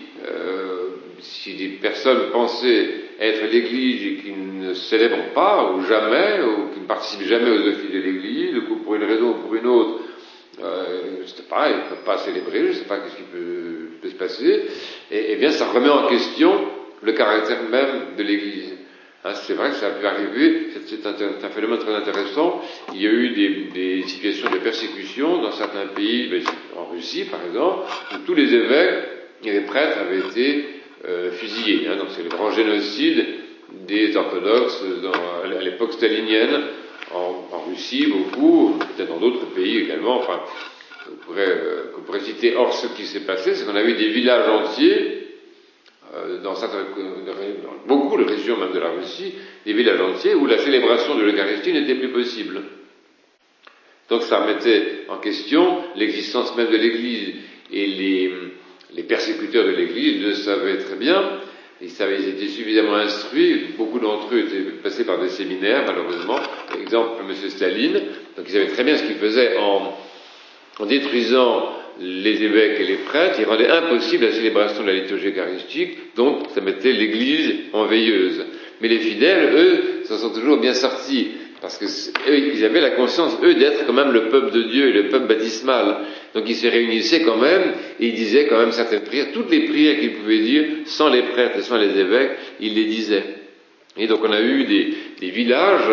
S1: des personnes pensaient être l'Église et qui ne célèbrent pas, ou jamais, ou qui ne participent jamais aux offices de l'Église, ou pour une raison ou pour une autre, je ne sais pas, ils ne peuvent pas célébrer, je ne sais pas ce qui peut se passer, et bien ça remet en question le caractère même de l'Église. C'est vrai que ça a pu arriver, c'est un phénomène très intéressant. Il y a eu des situations de persécution dans certains pays, en Russie par exemple, où tous les évêques et les prêtres avaient été fusillés. Donc c'est le grand génocide des orthodoxes à l'époque stalinienne, en Russie beaucoup, peut-être dans d'autres pays également. Enfin, qu'on pourrait citer. Or, ce qui s'est passé, c'est qu'on a eu des villages entiers dans beaucoup de régions même de la Russie, des villages entiers où la célébration de l'Eucharistie n'était plus possible. Donc ça remettait en question l'existence même de l'Église. Et les persécuteurs de l'Église le savaient très bien. Ils étaient suffisamment instruits. Beaucoup d'entre eux étaient passés par des séminaires, malheureusement. Par exemple, M. Staline. Donc ils savaient très bien ce qu'ils faisaient en détruisant les évêques et les prêtres. Ils rendaient impossible la célébration de la liturgie eucharistique. Donc ça mettait l'Église en veilleuse. Mais les fidèles, eux, s'en sont toujours bien sortis. Parce que eux, ils avaient la conscience, eux, d'être quand même le peuple de Dieu et le peuple baptismal. Donc ils se réunissaient quand même, et ils disaient quand même certaines prières, toutes les prières qu'ils pouvaient dire, sans les prêtres et sans les évêques, ils les disaient. Et donc on a eu des villages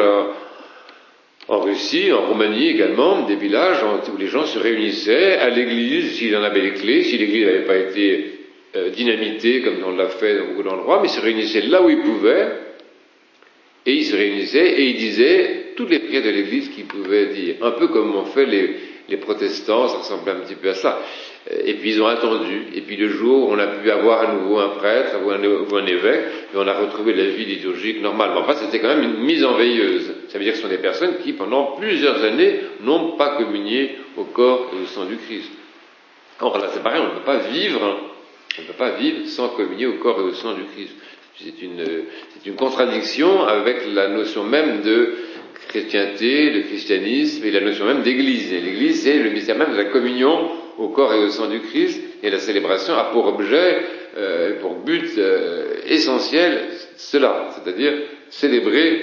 S1: en Russie, en Roumanie également, des villages où les gens se réunissaient à l'église, s'il en avait les clés, si l'église n'avait pas été dynamitée, comme on l'a fait dans beaucoup d'endroits, mais ils se réunissaient là où ils pouvaient, et ils se réunissaient et ils disaient toutes les prières de l'Église qu'ils pouvaient dire. Un peu comme ont fait les protestants, ça ressemblait un petit peu à ça. Et puis ils ont attendu. Et puis le jour où on a pu avoir à nouveau un prêtre, ou un évêque, et on a retrouvé la vie liturgique normale. Mais enfin, c'était quand même une mise en veilleuse. Ça veut dire que ce sont des personnes qui, pendant plusieurs années, n'ont pas communié au corps et au sang du Christ. Or là, c'est pareil, on ne peut pas vivre sans communier au corps et au sang du Christ. C'est une contradiction avec la notion même de chrétienté, de christianisme et la notion même d'église. Et l'église, c'est le mystère même de la communion au corps et au sang du Christ, et la célébration a pour objet, pour but essentiel, cela, c'est-à-dire célébrer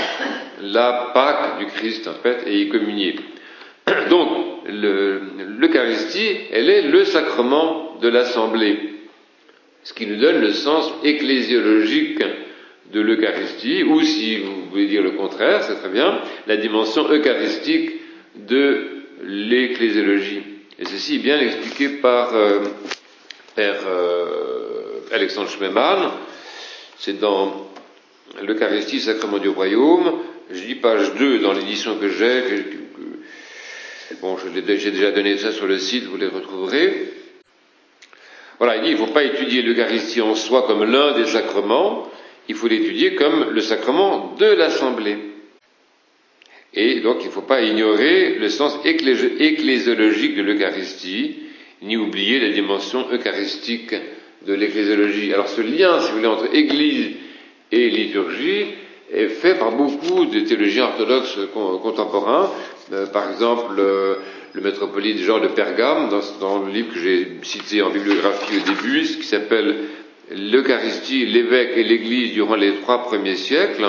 S1: la Pâque du Christ, en fait, et y communier. Donc, l'Eucharistie, elle est le sacrement de l'Assemblée. Ce qui nous donne le sens ecclésiologique de l'Eucharistie, ou si vous voulez dire le contraire, c'est très bien, la dimension eucharistique de l'ecclésiologie. Et ceci est bien expliqué par Père Alexandre Schmemann. C'est dans l'Eucharistie, sacrement du royaume. Je dis page 2 dans l'édition que j'ai. Bon, j'ai déjà donné ça sur le site, vous les retrouverez. Voilà, il dit, il ne faut pas étudier l'Eucharistie en soi comme l'un des sacrements, il faut l'étudier comme le sacrement de l'Assemblée. Et donc, il ne faut pas ignorer le sens ecclésiologique de l'Eucharistie, ni oublier la dimension eucharistique de l'ecclésiologie. Alors, ce lien, si vous voulez, entre Église et liturgie est fait par beaucoup de théologiens orthodoxes contemporains. Par exemple, le métropolite Jean de Pergame, dans le livre que j'ai cité en bibliographie au début, ce qui s'appelle l'Eucharistie, l'évêque et l'Église durant les 3 premiers siècles,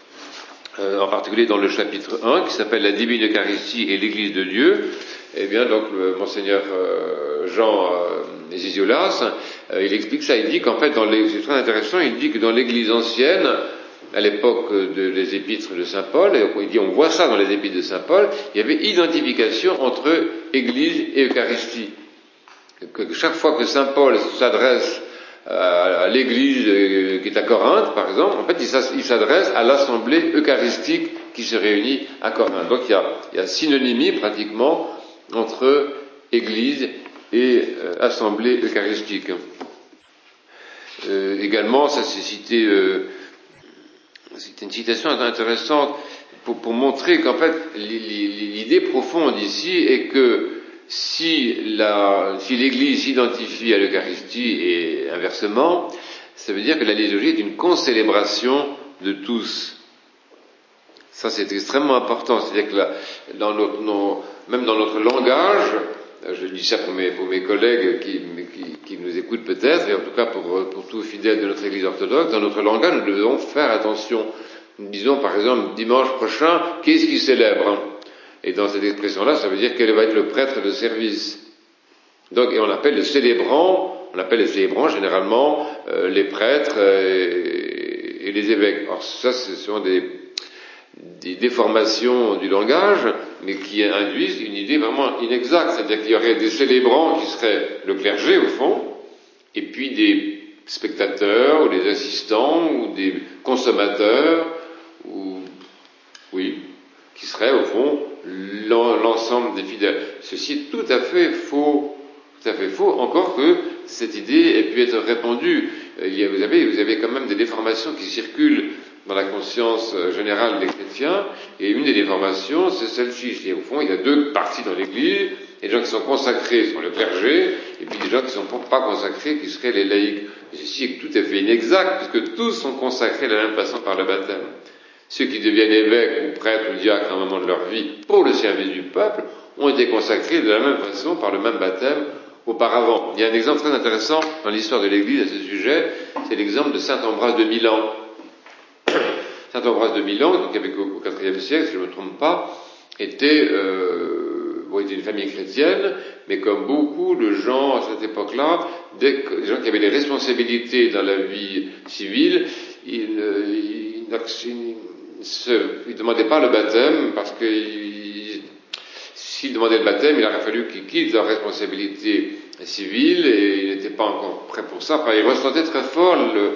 S1: en particulier dans le chapitre 1, qui s'appelle la Divine Eucharistie et l'Église de Dieu. Eh bien, donc, le monseigneur Jean Zizioulas, il explique ça, il dit qu'en fait, c'est très intéressant, il dit que dans l'Église ancienne, à l'époque des épîtres de Saint Paul, et il dit on voit ça dans les épîtres de Saint Paul, il y avait identification entre Église et Eucharistie. Que chaque fois que Saint Paul s'adresse à l'Église qui est à Corinthe, par exemple, en fait, il s'adresse à l'assemblée eucharistique qui se réunit à Corinthe. Donc il y a synonymie pratiquement entre Église et assemblée eucharistique. Également, ça c'est cité. C'est une citation intéressante pour montrer qu'en fait l'idée profonde ici est que si l'Église s'identifie à l'Eucharistie et inversement, ça veut dire que la liturgie est une concélébration de tous. Ça c'est extrêmement important, c'est-à-dire que même dans notre langage, je dis ça pour mes collègues qui nous écoutent peut-être, et en tout cas pour tous fidèles de notre Église orthodoxe, dans notre langage, nous devons faire attention. Nous disons par exemple, dimanche prochain, qu'est-ce qui célèbre? Et dans cette expression-là, ça veut dire quel va être le prêtre de service. Donc, et on appelle les célébrants généralement les prêtres et les évêques. Alors ça, ce sont des déformations du langage, mais qui induisent une idée vraiment inexacte. C'est-à-dire qu'il y aurait des célébrants qui seraient le clergé, au fond, et puis des spectateurs, ou des assistants, ou des consommateurs, qui seraient, au fond, l'ensemble des fidèles. Ceci est tout à fait faux, encore que cette idée ait pu être répandue. Vous avez quand même des déformations qui circulent dans la conscience générale des chrétiens, et une des déformations, c'est celle-ci. C'est, au fond, il y a deux parties dans l'Église, les gens qui sont consacrés sont le clergé, et puis les gens qui ne sont pas consacrés, qui seraient les laïcs. Et ceci est tout à fait inexact, puisque tous sont consacrés de la même façon par le baptême. Ceux qui deviennent évêques ou prêtres ou diacres à un moment de leur vie pour le service du peuple ont été consacrés de la même façon par le même baptême auparavant. Il y a un exemple très intéressant dans l'histoire de l'Église à ce sujet, c'est l'exemple de saint Ambroise de Milan. Saint Ambroise de Milan, donc avec au IVe siècle, si je ne me trompe pas, était une famille chrétienne, mais comme beaucoup de gens à cette époque-là, des gens qui avaient des responsabilités dans la vie civile, ils demandaient pas le baptême parce que s'ils demandaient le baptême, il aurait fallu qu'ils quittent leurs responsabilités civiles et ils n'étaient pas encore prêts pour ça. Enfin, ils ressentaient très fort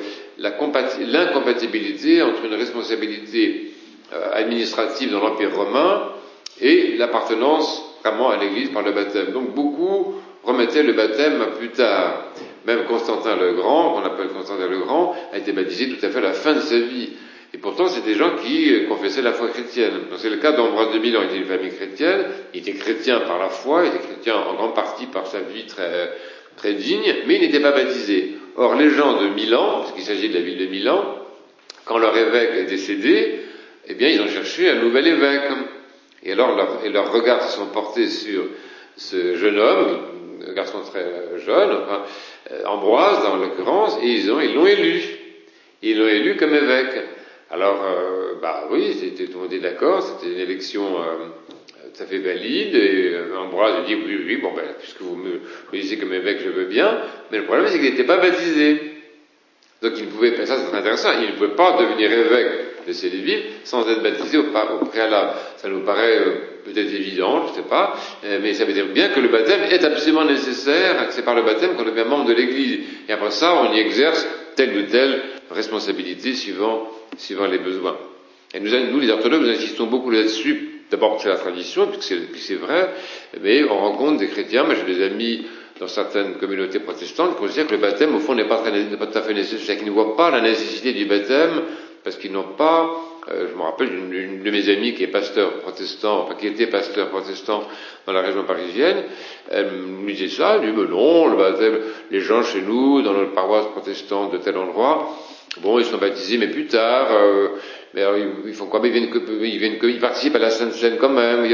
S1: l'incompatibilité entre une responsabilité administrative dans l'Empire romain et l'appartenance vraiment à l'Église par le baptême. Donc beaucoup remettaient le baptême à plus tard. Même Constantin le Grand, qu'on appelle Constantin le Grand, a été baptisé tout à fait à la fin de sa vie. Et pourtant, c'est des gens qui confessaient la foi chrétienne. Donc c'est le cas d'Ambroise de Milan. Il était une famille chrétienne, il était chrétien par la foi, il était chrétien en grande partie par sa vie très, très digne, mais il n'était pas baptisé. Or, les gens de Milan, parce qu'il s'agit de la ville de Milan, quand leur évêque est décédé, eh bien, ils ont cherché un nouvel évêque. Et alors, leurs regards se sont portés sur ce jeune homme, un garçon très jeune, enfin, Ambroise en l'occurrence, et ils l'ont élu. Ils l'ont élu comme évêque. Alors, oui, tout le monde est d'accord, c'était une élection tout à fait valide, et Ambroise a dit oui, puisque vous me choisissez comme évêque, je veux bien, mais le problème c'est qu'il n'était pas baptisé. Donc il ne pouvait pas, ça c'est très intéressant, il ne pouvait pas devenir évêque de ces villes sans être baptisé au préalable. Ça nous paraît peut-être évident, je ne sais pas, mais ça veut dire bien que le baptême est absolument nécessaire, que c'est par le baptême qu'on devient membre de l'Église. Et après ça, on y exerce telle ou telle responsabilité suivant les besoins. Et nous les orthodoxes, nous insistons beaucoup là-dessus. D'abord, c'est la tradition, puisque c'est vrai, mais on rencontre des chrétiens, mais j'ai des amis dans certaines communautés protestantes qui considèrent que le baptême, au fond, n'est pas tout à fait nécessaire, qu'ils ne voient pas la nécessité du baptême, parce qu'ils n'ont pas, je me rappelle d'une de mes amies qui est pasteur protestant, qui était pasteur protestant dans la région parisienne, elle me disait ça, elle dit, mais non, le baptême, les gens chez nous, dans notre paroisse protestante de tel endroit, bon, ils sont baptisés, mais plus tard, mais alors, ils font quoi? Ils participent à la Sainte Seine quand même.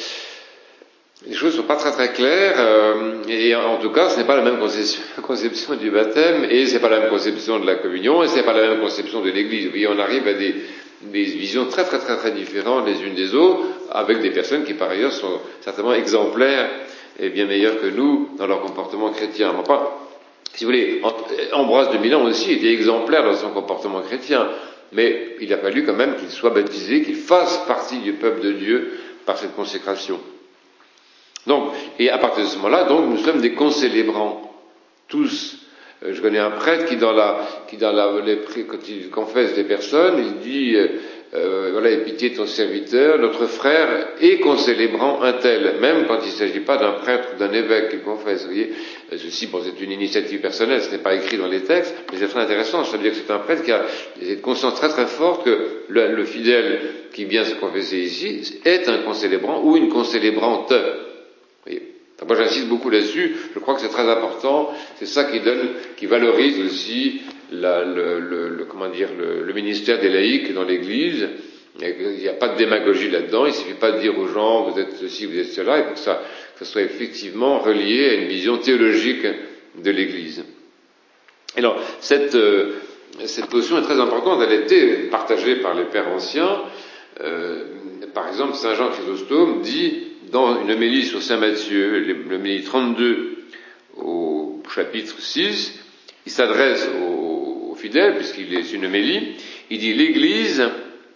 S1: Les choses ne sont pas très très claires, et en tout cas, ce n'est pas la même conception du baptême, et c'est pas la même conception de la communion, et c'est pas la même conception de l'Église. Vous voyez, on arrive à des visions très très très très différentes les unes des autres, avec des personnes qui par ailleurs sont certainement exemplaires et bien meilleures que nous dans leur comportement chrétien. Enfin, si vous voulez, Ambroise de Milan aussi était exemplaire dans son comportement chrétien, mais il a fallu quand même qu'il soit baptisé, qu'il fasse partie du peuple de Dieu par cette consécration. Donc, et à partir de ce moment-là, donc, nous sommes des concélébrants, tous. Je connais un prêtre quand il confesse des personnes, il dit, aie pitié de ton serviteur, notre frère est concélébrant un tel, même quand il ne s'agit pas d'un prêtre ou d'un évêque qui confesse, vous voyez. Ceci, c'est une initiative personnelle, ce n'est pas écrit dans les textes, mais c'est très intéressant, ça veut dire que c'est un prêtre qui a cette conscience très très forte que le fidèle qui vient se confesser ici est un concélébrant ou une concélébrante. Moi, j'insiste beaucoup là-dessus. Je crois que c'est très important. C'est ça qui valorise aussi le ministère des laïcs dans l'Église. Il n'y a pas de démagogie là-dedans. Il ne suffit pas de dire aux gens vous êtes ceci, vous êtes cela, et que ça soit effectivement relié à une vision théologique de l'Église. Alors, cette notion est très importante. Elle a été partagée par les pères anciens. Par exemple, Saint Jean Chrysostome dit dans une homélie sur Saint Matthieu, l'homélie 32 au chapitre 6, il s'adresse aux fidèles, puisqu'il est une homélie, il dit l'Église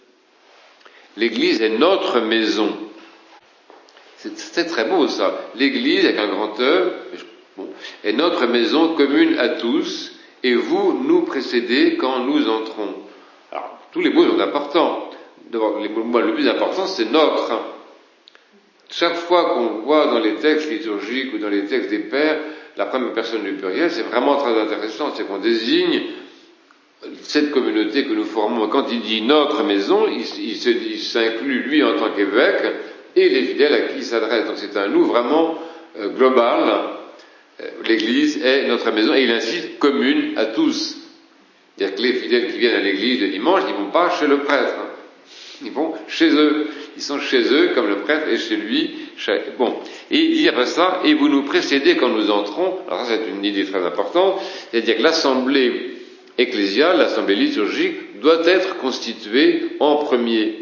S1: est notre maison. C'est très beau ça. L'Église, avec un grand E, est notre maison commune à tous, et vous nous précédez quand nous entrons. Alors, tous les mots sont importants. Le plus important, c'est notre. Chaque fois qu'on voit dans les textes liturgiques ou dans les textes des pères la première personne du pluriel, c'est vraiment très intéressant, c'est qu'on désigne cette communauté que nous formons, quand il dit notre maison, il s'inclut lui en tant qu'évêque et les fidèles à qui il s'adresse. Donc c'est un nous vraiment global. L'Église est notre maison et il insiste commune à tous. C'est-à-dire que les fidèles qui viennent à l'église le dimanche, ils ne vont pas chez le prêtre. Ils vont chez eux. Ils sont chez eux comme le prêtre est chez lui. Bon. Et il dit après ça, et vous nous précédez quand nous entrons. Alors ça c'est une idée très importante. C'est-à-dire que l'assemblée ecclésiale, l'assemblée liturgique, doit être constituée en premier.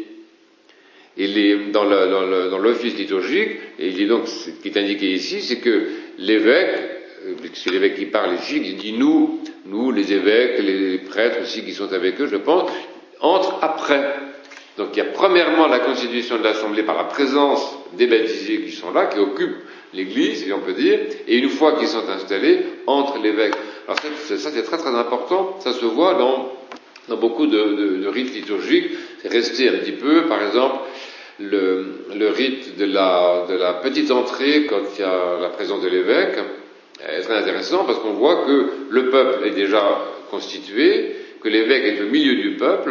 S1: Et dans l'office liturgique, et il dit donc, ce qui est indiqué ici, c'est que l'évêque, c'est l'évêque qui parle ici, il dit nous les évêques, les prêtres aussi qui sont avec eux, je pense, entrent après. Donc il y a premièrement la constitution de l'assemblée par la présence des baptisés qui sont là, qui occupent l'église, si on peut dire, et une fois qu'ils sont installés, entre l'évêque. Alors ça c'est très très important, ça se voit dans beaucoup de rites liturgiques, c'est resté un petit peu, par exemple, le rite de la petite entrée quand il y a la présence de l'évêque est très intéressant parce qu'on voit que le peuple est déjà constitué, que l'évêque est au milieu du peuple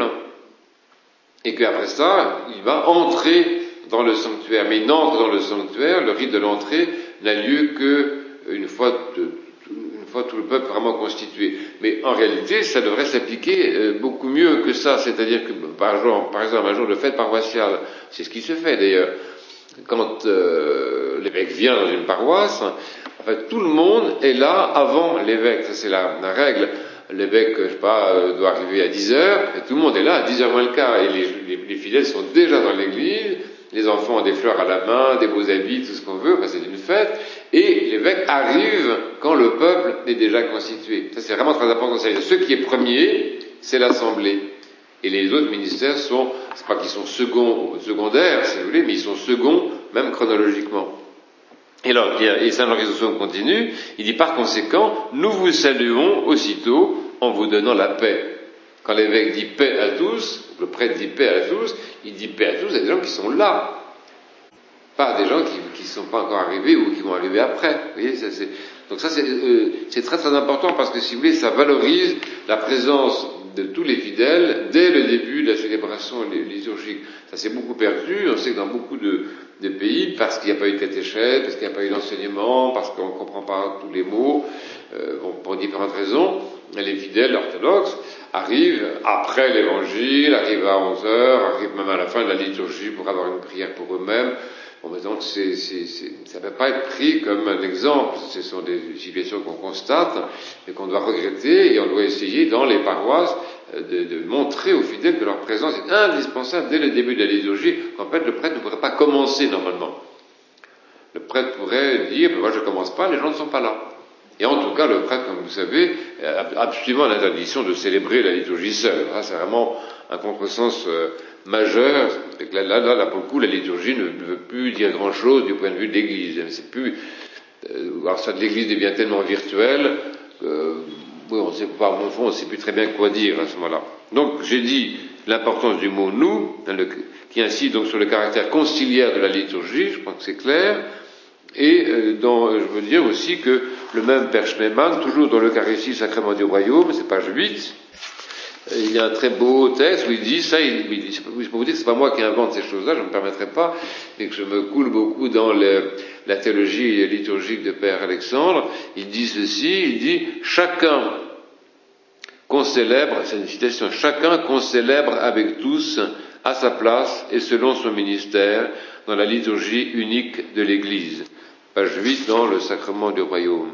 S1: et qu'après ça, il va entrer dans le sanctuaire. Mais il n'entre dans le sanctuaire, le rite de l'entrée n'a lieu qu'une fois tout le peuple vraiment constitué. Mais en réalité, ça devrait s'appliquer beaucoup mieux que ça. C'est-à-dire que, par exemple, un jour de fête paroissiale, c'est ce qui se fait d'ailleurs. Quand l'évêque vient dans une paroisse, en fait, tout le monde est là avant l'évêque. Ça, c'est la règle. L'évêque, je sais pas, doit arriver à 10 heures, et tout le monde est là à 10 heures moins le quart. Et les fidèles sont déjà dans l'église. Les enfants ont des fleurs à la main, des beaux habits, tout ce qu'on veut, c'est une fête, et l'évêque arrive quand le peuple est déjà constitué. Ça c'est vraiment très important. Ce qui est premier, c'est l'assemblée. Et les autres ministères c'est pas qu'ils sont secondaires, si vous voulez, mais ils sont seconds, même chronologiquement. Et alors, et Saint Jean continue, il dit par conséquent, nous vous saluons aussitôt en vous donnant la paix. Quand l'évêque dit paix à tous, le prêtre dit paix à tous, il dit paix à tous à des gens qui sont là. Pas à des gens qui ne sont pas encore arrivés ou qui vont arriver après. Vous voyez, donc ça c'est très très important parce que si vous voulez, ça valorise la présence de tous les fidèles dès le début de la célébration liturgique. Ça s'est beaucoup perdu, on sait que dans beaucoup de pays, parce qu'il n'y a pas eu de catéchèse, parce qu'il n'y a pas eu d'enseignement, parce qu'on ne comprend pas tous les mots, pour différentes raisons, les fidèles orthodoxes arrivent après l'évangile, arrivent à 11 heures, arrivent même à la fin de la liturgie pour avoir une prière pour eux-mêmes. Bon, mais donc ça ne peut pas être pris comme un exemple. Ce sont des situations qu'on constate, mais qu'on doit regretter, et on doit essayer dans les paroisses de montrer aux fidèles que leur présence est indispensable dès le début de la liturgie, qu'en fait le prêtre ne pourrait pas commencer normalement. Le prêtre pourrait dire, moi je ne commence pas, les gens ne sont pas là. Et en tout cas, le prêtre, comme vous savez, a absolument l'interdiction de célébrer la liturgie seule. C'est vraiment un contresens majeur. Là, pour le coup, la liturgie ne veut plus dire grand-chose du point de vue de l'Église. C'est plus. Alors ça, l'Église devient tellement virtuelle on sait pas, au fond, on ne sait plus très bien quoi dire à ce moment-là. Donc, j'ai dit l'importance du mot nous, qui insiste donc sur le caractère conciliaire de la liturgie. Je crois que c'est clair. Et je veux dire aussi que le même Père Schneemann, toujours dans l'Eucharistie, sacrement du royaume, c'est page 8, il y a un très beau texte où il dit ça, je peux vous dire que c'est pas moi qui invente ces choses-là, je ne me permettrai pas, mais que je me coule beaucoup dans la théologie liturgique de Père Alexandre. Il dit ceci, il dit chacun concélèbre, c'est une citation, chacun concélèbre avec tous à sa place et selon son ministère dans la liturgie unique de l'Église. Page 8 dans le sacrement du royaume.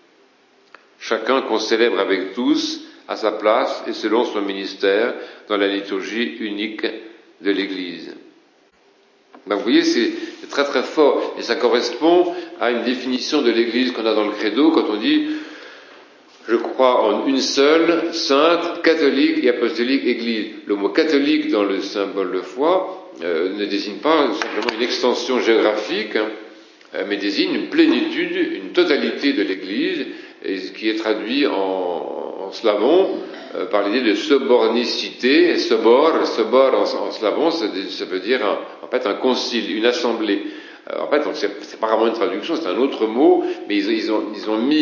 S1: Chacun concélèbre avec tous à sa place et selon son ministère dans la liturgie unique de l'Église. Donc vous voyez, c'est très très fort et ça correspond à une définition de l'Église qu'on a dans le credo quand on dit je crois en une seule, sainte, catholique et apostolique Église. Le mot catholique dans le symbole de foi ne désigne pas simplement une extension géographique, mais désigne une plénitude, une totalité de l'Église, et ce qui est traduit en slavon par l'idée de sobornicité. Sobor en slavon, ça veut dire en fait un concile, une assemblée. En fait, c'est pas vraiment une traduction, c'est un autre mot, mais ils ont mis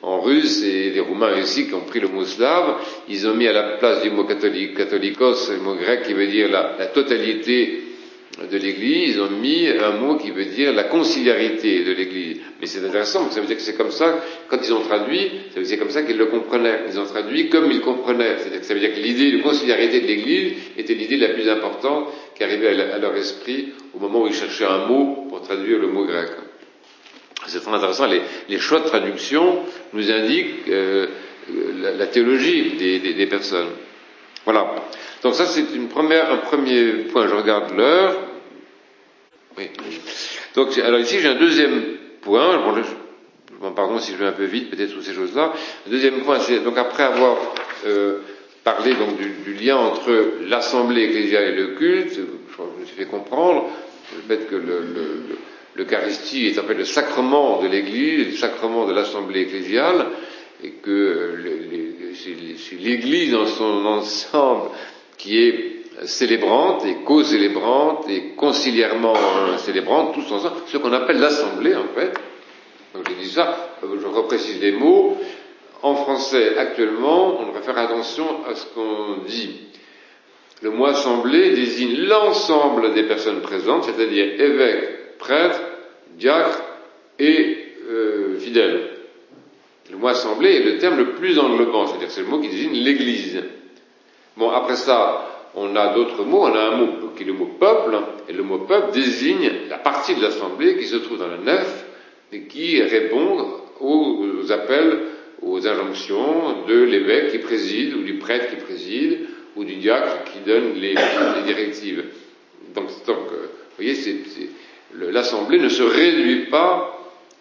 S1: en russe, et les Roumains aussi qui ont pris le mot slave, ils ont mis à la place du mot catholicos, le mot grec qui veut dire la totalité de l'Église, ils ont mis un mot qui veut dire la conciliarité de l'Église. Mais c'est intéressant, parce que ça veut dire que c'est comme ça, quand ils ont traduit, ça veut dire comme ça qu'ils le comprenaient. Ils ont traduit comme ils comprenaient. C'est-à-dire que ça veut dire que l'idée de conciliarité de l'Église était l'idée la plus importante qui arrivait à leur esprit au moment où ils cherchaient un mot pour traduire le mot grec. C'est très intéressant. Les choix de traduction nous indiquent la théologie des personnes. Voilà. Donc ça, c'est un premier point. Je regarde l'heure. Oui. Donc, alors ici, j'ai un deuxième point. Bon, pardon si je vais un peu vite, peut-être sur ces choses-là. Le deuxième point, c'est donc après avoir parlé donc du lien entre l'assemblée ecclésiale et le culte, je me suis fait comprendre le fait que l'Eucharistie est en fait le sacrement de l'Église, le sacrement de l'assemblée ecclésiale, et que c'est l'Église dans son ensemble qui est célébrante et co-célébrante et conciliairement célébrante, tous ensemble, ce qu'on appelle l'assemblée en fait. Donc j'ai dit ça, je reprécise les mots. En français, actuellement, on devrait faire attention à ce qu'on dit. Le mot assemblée désigne l'ensemble des personnes présentes, c'est-à-dire évêques, prêtres, diacres et fidèles. Le mot assemblée est le terme le plus englobant, c'est-à-dire que c'est le mot qui désigne l'Église. Bon, après ça, on a d'autres mots. On a un mot qui est le mot peuple, et le mot peuple désigne la partie de l'assemblée qui se trouve dans la nef et qui répond aux appels, aux injonctions de l'évêque qui préside, ou du prêtre qui préside, ou du diacre qui donne les directives. Donc, vous voyez, l'assemblée ne se réduit pas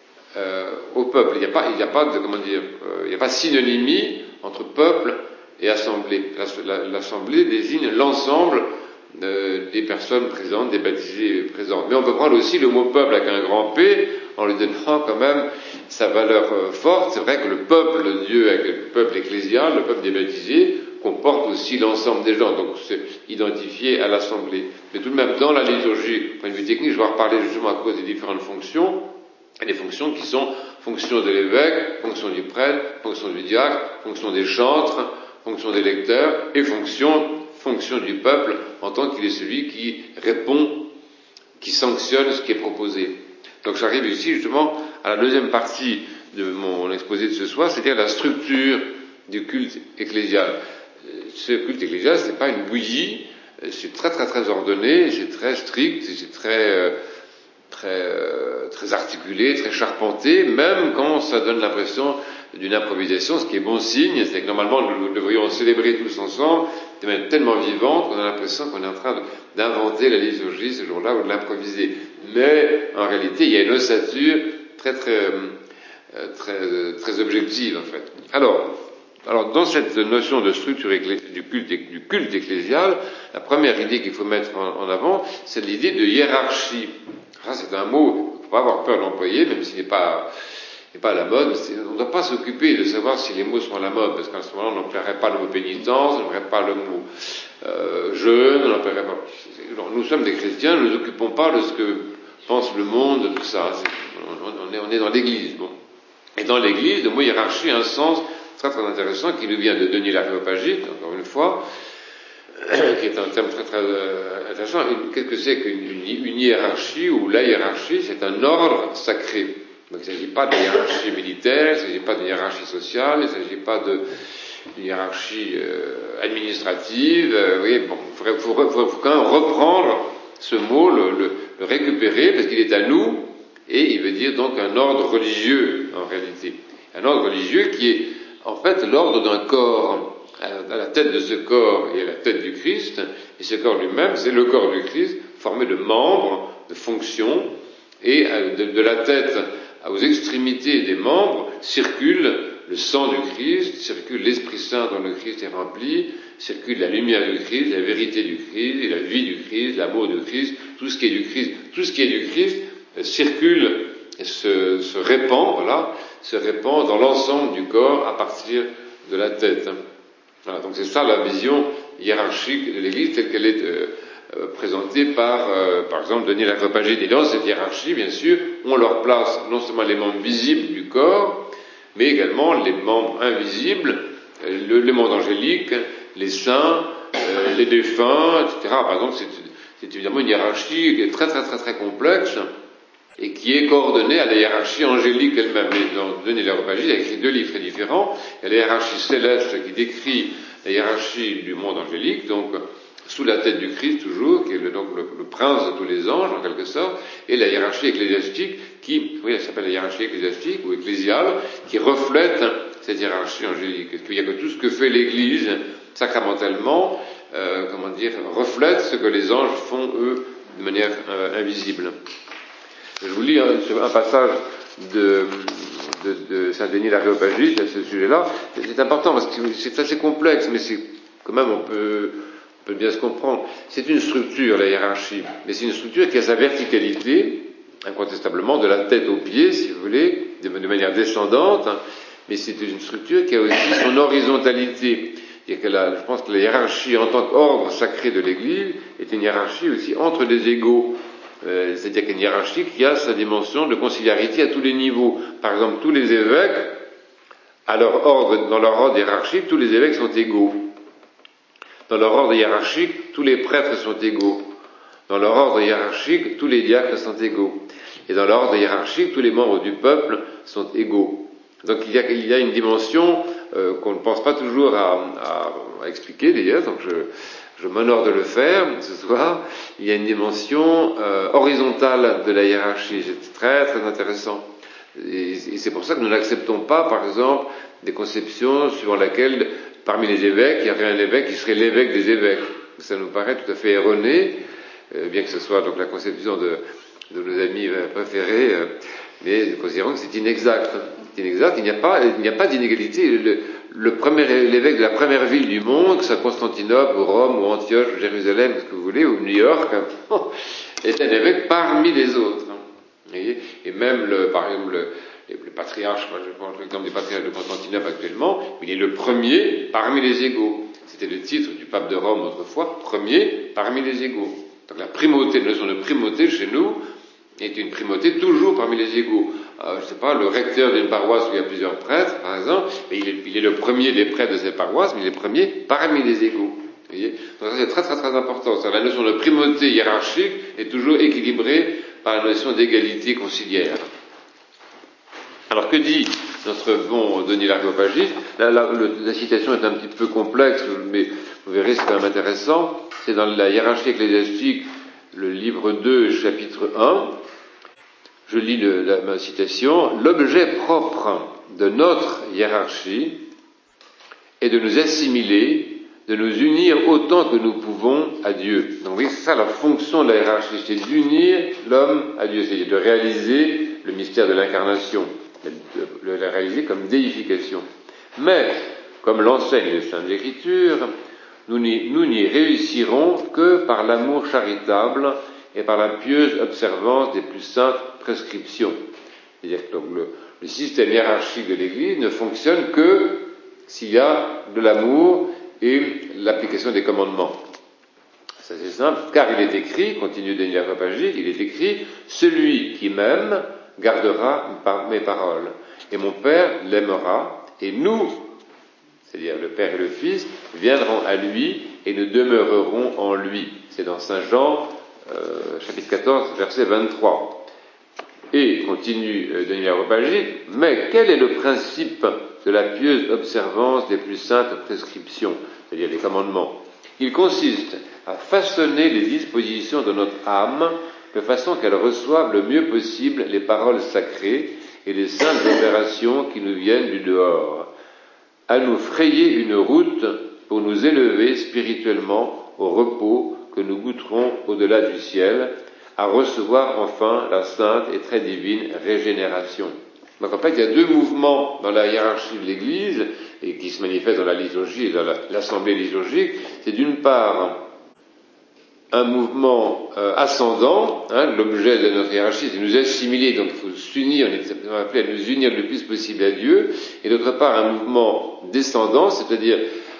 S1: au peuple. Il n'y a pas de synonymie entre peuple et assemblée. L'assemblée désigne l'ensemble des personnes présentes, des baptisés présents. Mais on peut prendre aussi le mot peuple avec un grand P, en lui donnant quand même sa valeur forte. C'est vrai que le peuple de Dieu, avec le peuple ecclésial, le peuple des baptisés, comporte aussi l'ensemble des gens, donc c'est identifié à l'assemblée. Mais tout de même, dans la liturgie, point de vue technique, je vais en reparler justement à cause des différentes fonctions, et des fonctions qui sont fonction de l'évêque, fonction du prêtre, fonction du diacre, fonction des chantres, fonction des lecteurs, et fonction du peuple, en tant qu'il est celui qui répond, qui sanctionne ce qui est proposé. Donc j'arrive ici justement à la deuxième partie de mon exposé de ce soir, c'est-à-dire la structure du culte ecclésial. Ce culte ecclésial, c'est pas une bouillie, c'est très très très ordonné, c'est très strict, c'est très articulé, très charpenté, même quand ça donne l'impression d'une improvisation, ce qui est bon signe, c'est que normalement nous devrions célébrer tous ensemble, de manière tellement vivante qu'on a l'impression qu'on est en train d'inventer la liturgie ce jour-là ou de l'improviser. Mais en réalité, il y a une ossature très objective en fait. Alors, dans cette notion de structure du culte ecclésial, la première idée qu'il faut mettre en avant, c'est l'idée de hiérarchie. Ça, c'est un mot, il ne faut pas avoir peur d'employer, même s'il n'est pas à la mode. On ne doit pas s'occuper de savoir si les mots sont à la mode, parce qu'à ce moment-là, on n'emploierait pas le mot pénitence, on n'emploierait pas le mot jeûne, on n'emploierait pas. Nous sommes des chrétiens, nous ne nous occupons pas de ce que pense le monde, de tout ça. On est dans l'Église. Bon. Et dans l'Église, le mot hiérarchie a un sens très très intéressant qui nous vient de Denis l'Aréopagite, encore une fois, qui est un terme très très intéressant. Qu'est-ce que c'est qu'une hiérarchie ou la hiérarchie? C'est un ordre sacré. Donc il ne s'agit pas de hiérarchie militaire, il ne s'agit pas de hiérarchie sociale, il ne s'agit pas d'une hiérarchie administrative. Oui, bon, il faut quand même reprendre ce mot, le récupérer, parce qu'il est à nous, et il veut dire donc un ordre religieux en réalité. Un ordre religieux qui est en fait l'ordre d'un corps. À la tête de ce corps, il y a la tête du Christ, et ce corps lui-même, c'est le corps du Christ, formé de membres, de fonctions, et de la tête aux extrémités des membres circule le sang du Christ, circule l'Esprit Saint dont le Christ est rempli, circule la lumière du Christ, la vérité du Christ, la vie du Christ, l'amour du Christ, tout ce qui est du Christ. Tout ce qui est du Christ circule et se répand, se répand dans l'ensemble du corps à partir de la tête. Voilà, donc c'est ça la vision hiérarchique de l'Église telle qu'elle est présentée par exemple, Denis l'Aréopagite. Et dans cette hiérarchie, bien sûr, on leur place non seulement les membres visibles du corps, mais également les membres invisibles, le monde angélique, les saints, les défunts, etc. Par exemple, c'est évidemment une hiérarchie qui est très très très très complexe et qui est coordonnée à la hiérarchie angélique elle-même. Dans Denis l'Aréopagite, il a écrit 2 livres très différents. Il y a la hiérarchie céleste qui décrit la hiérarchie du monde angélique, donc sous la tête du Christ toujours, qui est donc le prince de tous les anges en quelque sorte, et la hiérarchie ecclésiastique elle s'appelle la hiérarchie ecclésiastique ou ecclésiale, qui reflète cette hiérarchie angélique. Il y a que tout ce que fait l'Église sacramentellement, reflète ce que les anges font eux de manière invisible. Je vous lis un passage de Saint-Denis l'Aréopagite à ce sujet-là. C'est important parce que c'est assez complexe, mais c'est quand même on peut bien se comprendre. C'est une structure, la hiérarchie, mais c'est une structure qui a sa verticalité, incontestablement, de la tête aux pieds, si vous voulez, de manière descendante, mais c'est une structure qui a aussi son horizontalité. Je pense que la hiérarchie en tant qu'ordre sacré de l'Église est une hiérarchie aussi entre des égaux. C'est-à-dire qu'une hiérarchie qui a sa dimension de conciliarité à tous les niveaux. Par exemple, tous les évêques, dans leur ordre hiérarchique, tous les évêques sont égaux. Dans leur ordre hiérarchique, tous les prêtres sont égaux. Dans leur ordre hiérarchique, tous les diacres sont égaux. Et dans l'ordre hiérarchique, tous les membres du peuple sont égaux. Donc il y a une dimension qu'on ne pense pas toujours à expliquer d'ailleurs, donc je m'honore de le faire ce soir. Il y a une dimension horizontale de la hiérarchie, c'est très très intéressant. Et c'est pour ça que nous n'acceptons pas, par exemple, des conceptions suivant laquelle, parmi les évêques, il y aurait un évêque qui serait l'évêque des évêques. Ça nous paraît tout à fait erroné, bien que ce soit donc la conception de nos amis préférés, mais nous considérons que c'est inexact. C'est inexact, il n'y a pas d'inégalité. L'évêque de la première ville du monde, que ce soit Constantinople, ou Rome, ou Antioche, ou Jérusalem, ce que vous voulez, ou New York, est un évêque parmi les autres. Vous voyez, et même, par exemple, le patriarche, moi je prends l'exemple du patriarche de Constantinople actuellement, il est le premier parmi les égaux. C'était le titre du pape de Rome autrefois, premier parmi les égaux. Donc la notion de primauté chez nous est une primauté toujours parmi les égaux. Je sais pas, le recteur d'une paroisse où il y a plusieurs prêtres, par exemple, il est le premier des prêtres de cette paroisse, mais il est le premier parmi les égaux. Vous voyez, donc ça c'est très très très important. La notion de primauté hiérarchique est toujours équilibrée par la notion d'égalité conciliaire. Alors que dit notre bon Denis l'Aréopagite? La citation est un petit peu complexe, mais vous verrez c'est quand même intéressant. C'est dans la hiérarchie ecclésiastique, le livre 2, chapitre 1. Je lis ma citation. L'objet propre de notre hiérarchie est de nous assimiler, de nous unir autant que nous pouvons à Dieu. Donc vous voyez, c'est ça la fonction de la hiérarchie, c'est d'unir l'homme à Dieu, c'est-à-dire de réaliser le mystère de l'incarnation, de le réaliser comme déification. Mais, comme l'enseignent les Saintes Écritures, nous n'y réussirons que par l'amour charitable et par la pieuse observance des plus saintes prescriptions. C'est-à-dire que donc, le système hiérarchique de l'Église ne fonctionne que s'il y a de l'amour et l'application des commandements. Ça c'est simple, car il est écrit, continue Denis l'Aréopagite, il est écrit, celui qui m'aime gardera mes paroles, et mon Père l'aimera, et nous, c'est-à-dire le Père et le Fils, viendront à lui et nous demeurerons en lui. C'est dans Saint Jean, chapitre 14, verset 23. Et, continue Denis l'Aréopagite, mais quel est le principe de la pieuse observance des plus saintes prescriptions, c'est-à-dire les commandements? Il consiste à façonner les dispositions de notre âme de façon qu'elle reçoive le mieux possible les paroles sacrées et les saintes opérations qui nous viennent du dehors, à nous frayer une route pour nous élever spirituellement au repos que nous goûterons au-delà du ciel, à recevoir enfin la sainte et très divine régénération. Donc en fait, il y a 2 mouvements dans la hiérarchie de l'Église, et qui se manifestent dans la liturgie et dans l'assemblée liturgique. C'est d'une part un mouvement ascendant, l'objet de notre hiérarchie, c'est de nous assimiler, donc il faut s'unir, on est simplement appelé à nous unir le plus possible à Dieu, et d'autre part un mouvement descendant, c'est-à-dire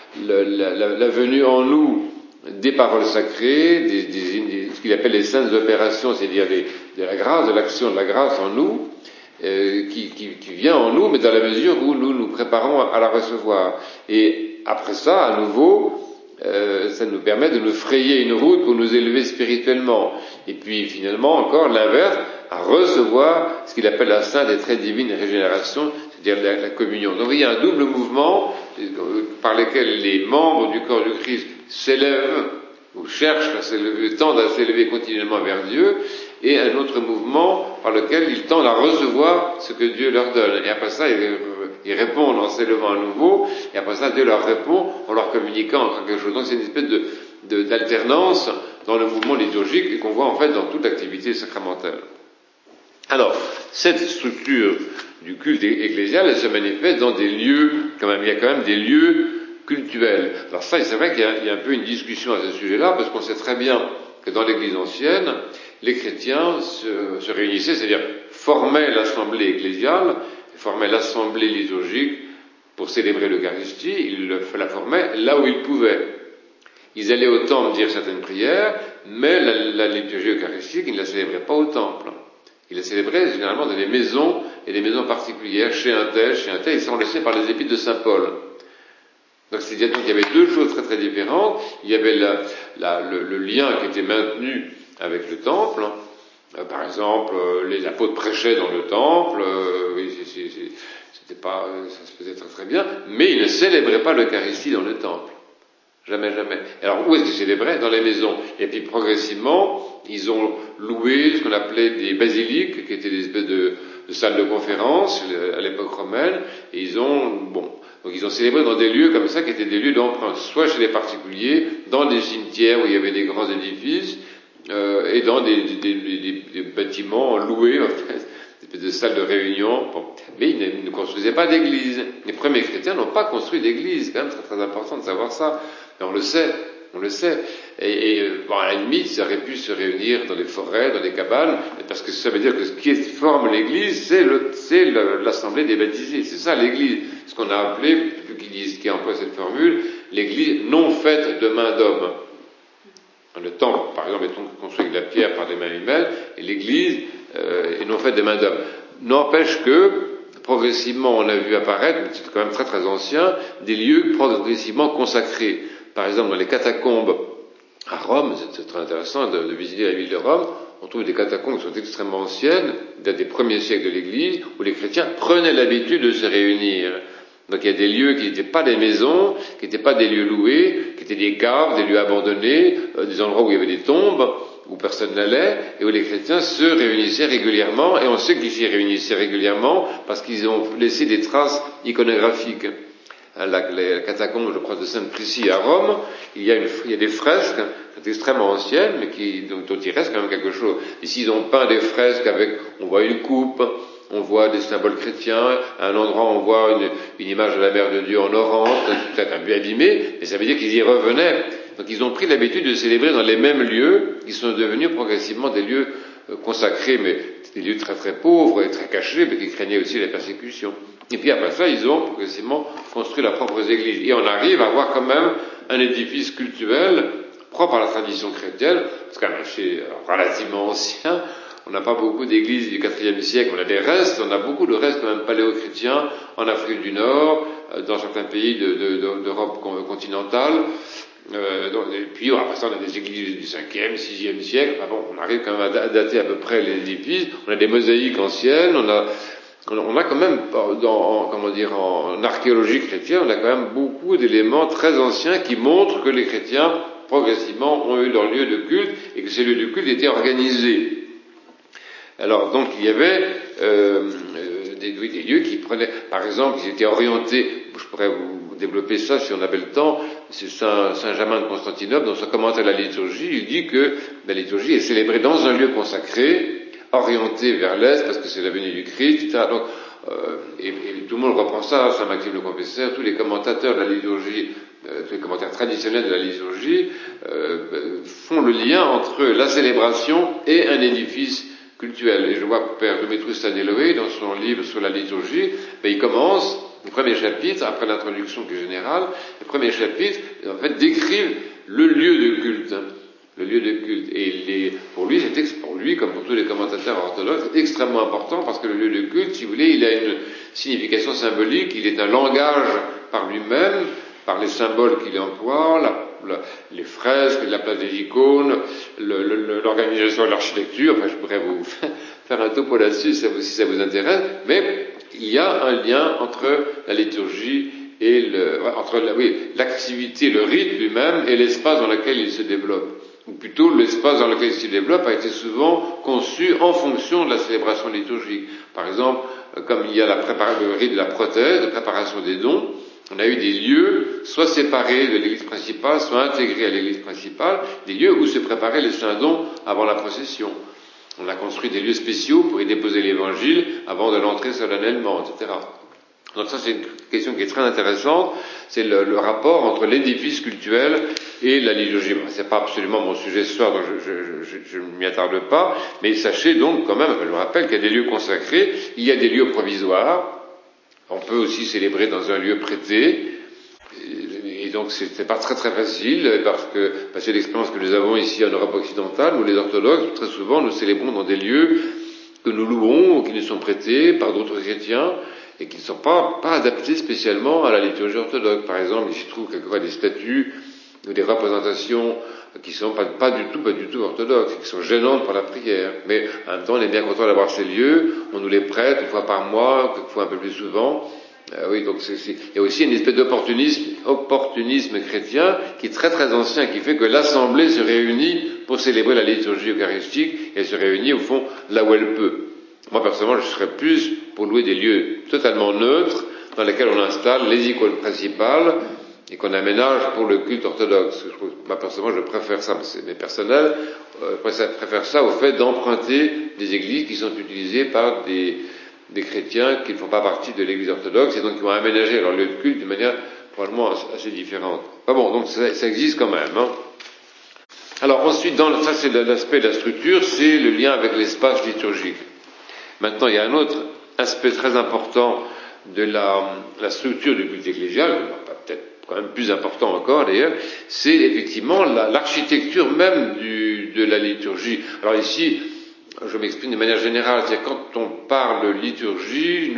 S1: la venue en nous des paroles sacrées, ce qu'il appelle les saintes opérations, c'est-à-dire de la grâce, de l'action de la grâce en nous, qui vient en nous, mais dans la mesure où nous nous préparons à la recevoir. Et après ça, à nouveau, ça nous permet de nous frayer une route pour nous élever spirituellement. Et puis finalement, encore l'inverse, à recevoir ce qu'il appelle la sainte et très divine régénération, c'est-à-dire la communion. Donc il y a un double mouvement par lequel les membres du corps du Christ s'élèvent ou cherchent à s'élever, tendent à s'élever continuellement vers Dieu, et un autre mouvement par lequel ils tendent à recevoir ce que Dieu leur donne. Et après ça, ils répondent en s'élevant à nouveau, et après ça, Dieu leur répond en leur communiquant quelque chose. Donc c'est une espèce d'alternance dans le mouvement liturgique et qu'on voit en fait dans toute l'activité sacramentelle. Alors, cette structure du culte ecclésial, elle se manifeste dans des lieux, quand même, il y a quand même des lieux cultuels. Alors ça, c'est vrai qu'il y a un peu une discussion à ce sujet-là, parce qu'on sait très bien que dans l'Église ancienne, les chrétiens se réunissaient, c'est-à-dire formaient l'assemblée ecclésiale, formaient l'assemblée liturgique pour célébrer l'Eucharistie, ils la formaient là où ils pouvaient. Ils allaient au temple dire certaines prières, mais la liturgie eucharistique, ils ne la célébraient pas au temple. Ils la célébraient généralement dans des maisons, et des maisons particulières, chez un tel, ils sont laissés par les épîtres de saint Paul. Donc il y avait deux choses très très différentes. Il y avait le lien qui était maintenu avec le temple. Par exemple, les apôtres prêchaient dans le temple, ça se faisait très très bien, mais ils ne célébraient pas l'Eucharistie dans le temple. Jamais, jamais. Alors, où est-ce qu'ils célébraient? Dans les maisons. Et puis, progressivement, ils ont loué ce qu'on appelait des basiliques, qui étaient des espèces de salles de conférence, à l'époque romaine, et donc ils ont célébré dans des lieux comme ça, qui étaient des lieux d'emprunt, soit chez les particuliers, dans des cimetières où il y avait des grands édifices, et dans des bâtiments loués, en fait, des espèces de salles de réunion. Bon. Mais ils ne construisaient pas d'église. Les premiers chrétiens n'ont pas construit d'église. C'est quand même très très important de savoir ça. Et on le sait. À la limite, ça aurait pu se réunir dans les forêts, dans des cabanes, parce que ça veut dire que ce qui forme l'église, c'est l'assemblée des baptisés. C'est ça l'église. Ce qu'on a appelé, qui emploie cette formule, l'église non faite de main d'homme. Le temple, par exemple, est construit avec de la pierre par des mains humaines, et l'église est non faite de main d'homme. N'empêche que, progressivement, on a vu apparaître, mais c'est quand même très très ancien, des lieux progressivement consacrés. Par exemple, dans les catacombes à Rome, c'est très intéressant de visiter la ville de Rome, on trouve des catacombes qui sont extrêmement anciennes, datent des premiers siècles de l'Église, où les chrétiens prenaient l'habitude de se réunir. Donc il y a des lieux qui n'étaient pas des maisons, qui n'étaient pas des lieux loués, qui étaient des caves, des lieux abandonnés, des endroits où il y avait des tombes, où personne n'allait, et où les chrétiens se réunissaient régulièrement, et on sait qu'ils s'y réunissaient régulièrement parce qu'ils ont laissé des traces iconographiques. La catacombe, je crois, de Sainte-Priscille à Rome, il y a des fresques qui sont extrêmement anciennes, mais dont il reste quand même quelque chose. Ici, ils ont peint des fresques on voit une coupe, on voit des symboles chrétiens, à un endroit on voit une image de la Mère de Dieu en orange, peut-être un peu abîmée, mais ça veut dire qu'ils y revenaient. Donc ils ont pris l'habitude de célébrer dans les mêmes lieux, qui sont devenus progressivement des lieux consacrés, mais des lieux très très pauvres et très cachés, mais qui craignaient aussi la persécution. Et puis après ça, ils ont progressivement construit leurs propres églises. Et on arrive à avoir quand même un édifice cultuel propre à la tradition chrétienne, c'est quand même relativement ancien. On n'a pas beaucoup d'églises du IVe siècle, on a des restes, on a beaucoup de restes quand même paléochrétiens en Afrique du Nord, dans certains pays d'Europe continentale. Et puis après ça, on a des églises du 5e, 6e siècle. Enfin bon, on arrive quand même à dater à peu près les édifices. On a des mosaïques anciennes, on a quand même, en archéologie chrétienne, on a quand même beaucoup d'éléments très anciens qui montrent que les chrétiens, progressivement, ont eu leur lieu de culte et que ces lieux de culte étaient organisés. Alors, donc, il y avait des lieux qui prenaient, par exemple, ils étaient orientés, je pourrais vous développer ça si on avait le temps, c'est Saint Germain de Constantinople, dans son commentaire à la liturgie, il dit que la liturgie est célébrée dans un lieu consacré, orienté vers l'Est, parce que c'est la venue du Christ, etc. Donc, et tout le monde reprend ça, Saint Maxime le Confesseur, tous les commentateurs de la liturgie, tous les commentaires traditionnels de la liturgie, font le lien entre la célébration et un édifice cultuel. Et je vois Père Demetrius Staniloé, dans son livre sur la liturgie, il commence, le premier chapitre, après l'introduction qui est générale, le premier chapitre, en fait, décrivent le lieu de culte. le lieu de culte. Et pour lui, comme pour tous les commentateurs orthodoxes, c'est extrêmement important parce que le lieu de culte, si vous voulez, il a une signification symbolique, il est un langage par lui-même, par les symboles qu'il emploie, les fresques, la place des icônes, l'organisation de l'architecture. Enfin, je pourrais vous faire un topo là-dessus si ça vous intéresse, mais il y a un lien entre la liturgie et l'activité, le rite lui-même et l'espace dans lequel il se développe. Ou plutôt, l'espace dans lequel il se développe a été souvent conçu en fonction de la célébration liturgique. Par exemple, comme il y a le rite de la prothèse, de préparation des dons, on a eu des lieux soit séparés de l'église principale, soit intégrés à l'église principale, des lieux où se préparaient les saints dons avant la procession. On a construit des lieux spéciaux pour y déposer l'évangile avant de l'entrer solennellement, etc. Donc ça, c'est une question qui est très intéressante, c'est le rapport entre l'édifice cultuel et la liturgie. Bon, c'est pas absolument mon sujet ce soir, donc je ne m'y attarde pas, mais sachez donc quand même, je vous rappelle qu'il y a des lieux consacrés, il y a des lieux provisoires, on peut aussi célébrer dans un lieu prêté, et donc c'est pas très très facile, parce que c'est l'expérience que nous avons ici en Europe occidentale, où les orthodoxes, très souvent, nous célébrons dans des lieux que nous louons, ou qui nous sont prêtés par d'autres chrétiens, et qui ne sont pas adaptés spécialement à la liturgie orthodoxe. Par exemple, il s'y trouve quelquefois des statues ou des représentations qui sont pas du tout orthodoxes, qui sont gênantes pour la prière. Mais en même temps, on est bien content d'avoir ces lieux, on nous les prête une fois par mois, quelquefois un peu plus souvent. Oui, donc il y a aussi une espèce d'opportunisme chrétien qui est très très ancien, qui fait que l'Assemblée se réunit pour célébrer la liturgie eucharistique, et elle se réunit au fond là où elle peut. Moi, personnellement, je serais plus pour louer des lieux totalement neutres, dans lesquels on installe les icônes principales, et qu'on aménage pour le culte orthodoxe. Moi, personnellement, je préfère ça, mais c'est personnel, je préfère ça au fait d'emprunter des églises qui sont utilisées par des chrétiens qui ne font pas partie de l'église orthodoxe, et donc qui vont aménager leur lieu de culte d'une manière probablement assez différente. Enfin bon, donc ça existe quand même, hein. Alors ensuite, ça c'est l'aspect de la structure, c'est le lien avec l'espace liturgique. Maintenant, il y a un autre aspect très important de la structure du culte ecclésial, peut-être quand même plus important encore d'ailleurs, c'est effectivement l'architecture même de la liturgie. Alors ici, je m'exprime de manière générale, c'est-à-dire quand on parle liturgie,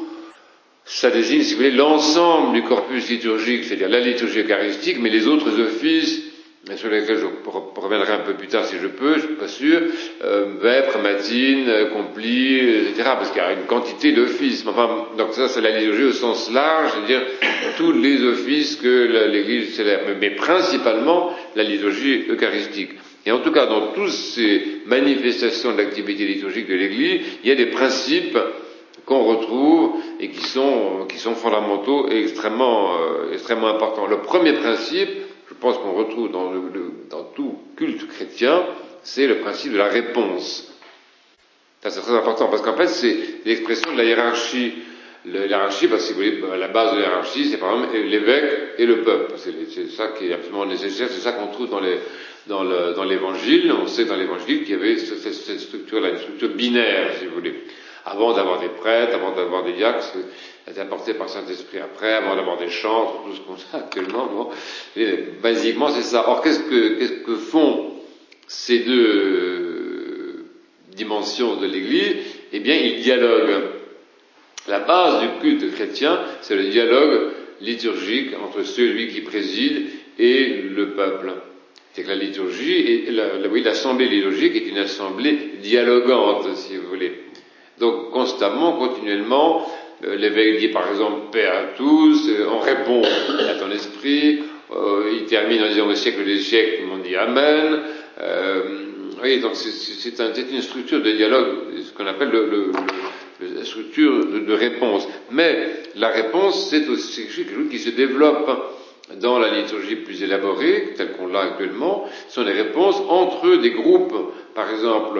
S1: ça désigne, si vous voulez, l'ensemble du corpus liturgique, c'est-à-dire la liturgie eucharistique, mais les autres offices, sur lesquels je reviendrai un peu plus tard si je peux, je suis pas sûr, vêpres, matines, complis, etc., parce qu'il y a une quantité d'offices. Enfin, donc ça, c'est la liturgie au sens large, c'est-à-dire tous les offices que l'Église célèbre, mais principalement la liturgie eucharistique. Et en tout cas, dans toutes ces manifestations de l'activité liturgique de l'Église, il y a des principes qu'on retrouve et qui sont fondamentaux et extrêmement importants. Le premier principe, je pense qu'on retrouve dans tout culte chrétien, c'est le principe de la réponse. Ça, c'est très important, parce qu'en fait, c'est l'expression de la hiérarchie. La hiérarchie, parce que si vous voulez, la base de la hiérarchie, c'est par exemple l'évêque et le peuple. C'est ça qui est absolument nécessaire, c'est ça qu'on trouve dans l'évangile. On sait dans l'évangile qu'il y avait cette structure-là, une structure binaire, si vous voulez. Avant d'avoir des prêtres, avant d'avoir des diacres, c'est apporté par Saint-Esprit après, avant d'avoir des chantres, tout ce qu'on a actuellement, bon. Et basiquement, c'est ça. Or, qu'est-ce que font ces deux dimensions de l'Église? Eh bien, ils dialoguent. La base du culte chrétien, c'est le dialogue liturgique entre celui qui préside et le peuple. C'est que la liturgie, l'assemblée liturgique est une assemblée dialogante, si vous voulez. Donc, constamment, continuellement, l'évêque dit par exemple paix à tous, on répond à ton esprit, il termine en disant au siècle des siècles, tout le monde dit amen. Oui, donc c'est une structure de dialogue, ce qu'on appelle la structure de réponse. Mais la réponse, c'est aussi quelque chose qui se développe dans la liturgie plus élaborée, telle qu'on l'a actuellement. Ce sont des réponses entre des groupes. Par exemple,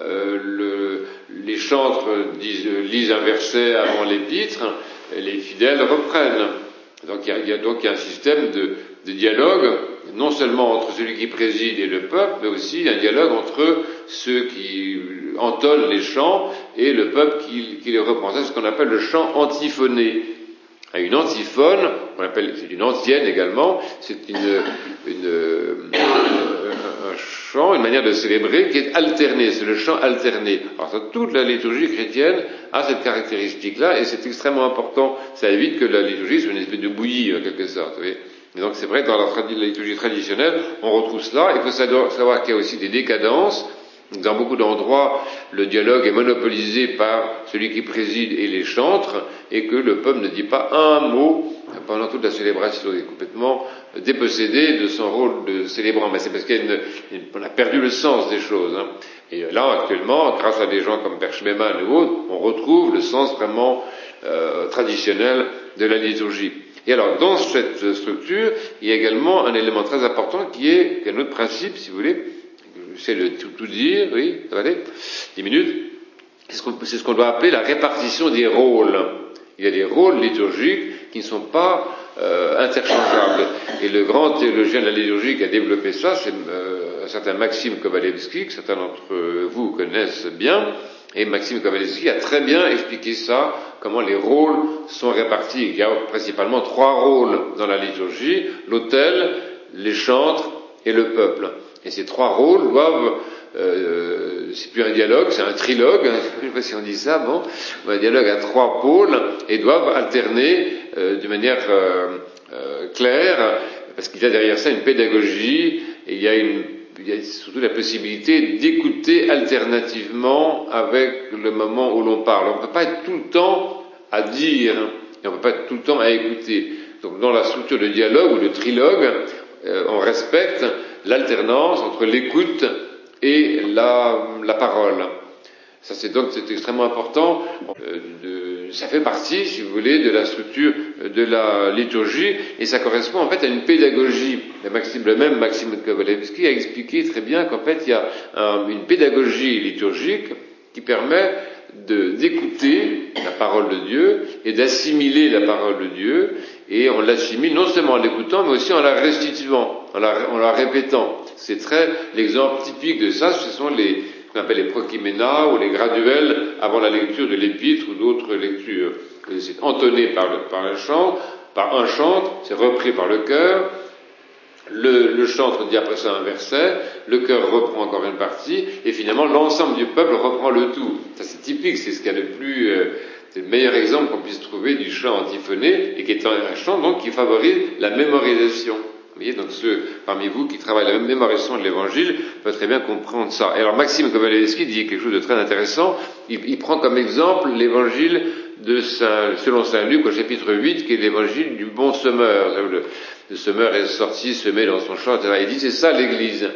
S1: les chantres lisent un verset avant l'épître, et les fidèles reprennent. Donc il y a un système de dialogue, non seulement entre celui qui préside et le peuple, mais aussi un dialogue entre ceux qui entonnent les chants et le peuple qui les reprend. C'est ce qu'on appelle le chant antiphoné. à une antiphone, c'est une antienne également, c'est un chant, une manière de célébrer qui est alternée, c'est le chant alterné. Alors toute la liturgie chrétienne a cette caractéristique-là, et c'est extrêmement important, ça évite que la liturgie soit une espèce de bouillie en quelque sorte, vous voyez. Et donc c'est vrai que dans la liturgie traditionnelle, on retrouve cela. Il faut savoir qu'il y a aussi des décadences. Dans beaucoup d'endroits, le dialogue est monopolisé par celui qui préside et les chantres, et que le peuple ne dit pas un mot pendant toute la célébration. Il est complètement dépossédé de son rôle de célébrant. Mais c'est parce qu'on a perdu le sens des choses. Hein. Et là, actuellement, grâce à des gens comme Père Schmemann ou autres, on retrouve le sens vraiment traditionnel de la liturgie. Et alors, dans cette structure, il y a également un élément très important qui est un autre principe, si vous voulez. J'essaie de tout dire, oui, ça va aller, 10 minutes. C'est ce qu'on doit appeler la répartition des rôles. Il y a des rôles liturgiques qui ne sont pas interchangeables. Et le grand théologien de la liturgie qui a développé ça, c'est un certain Maxime Kovalevsky, que certains d'entre vous connaissent bien. Et Maxime Kovalevsky a très bien expliqué ça, comment les rôles sont répartis. Il y a principalement 3 rôles dans la liturgie: l'autel, les chantres et le peuple. Et ces 3 rôles doivent, c'est plus un dialogue, c'est un trilogue, hein, je ne sais pas si on dit ça, bon, un dialogue à 3 pôles, et doivent alterner de manière claire, parce qu'il y a derrière ça une pédagogie, et il y a surtout la possibilité d'écouter alternativement avec le moment où l'on parle. On ne peut pas être tout le temps à dire, et on ne peut pas être tout le temps à écouter. Donc dans la structure de dialogue ou de trilogue, on respecte l'alternance entre l'écoute et la parole. Ça c'est extrêmement important. Ça fait partie, si vous voulez, de la structure de la liturgie, et ça correspond en fait à une pédagogie. Le même Maxime Kovalevsky a expliqué très bien qu'en fait il y a une pédagogie liturgique qui permet d'écouter la parole de Dieu et d'assimiler la parole de Dieu, et on l'assimile non seulement en l'écoutant, mais aussi en la restituant, en la répétant. C'est l'exemple typique de ça, ce sont qu'on appelle les prokiména ou les graduels avant la lecture de l'épître ou d'autres lectures. C'est entonné par un chantre, c'est repris par le chœur. Le chantre dit après ça un verset, le chœur reprend encore une partie, et finalement l'ensemble du peuple reprend le tout. Ça c'est typique, c'est ce qu'il y a c'est le meilleur exemple qu'on puisse trouver du chant antiphoné, et qui est un chant donc qui favorise la mémorisation. Vous voyez, donc ceux parmi vous qui travaillent la mémorisation de l'évangile peuvent très bien comprendre ça. Et alors Maxime Kovalevsky dit quelque chose de très intéressant, il prend comme exemple l'évangile selon Saint Luc au chapitre 8, qui est l'évangile du bon semeur. Le semeur est sorti, semé dans son champ, etc. Il dit c'est ça l'Église.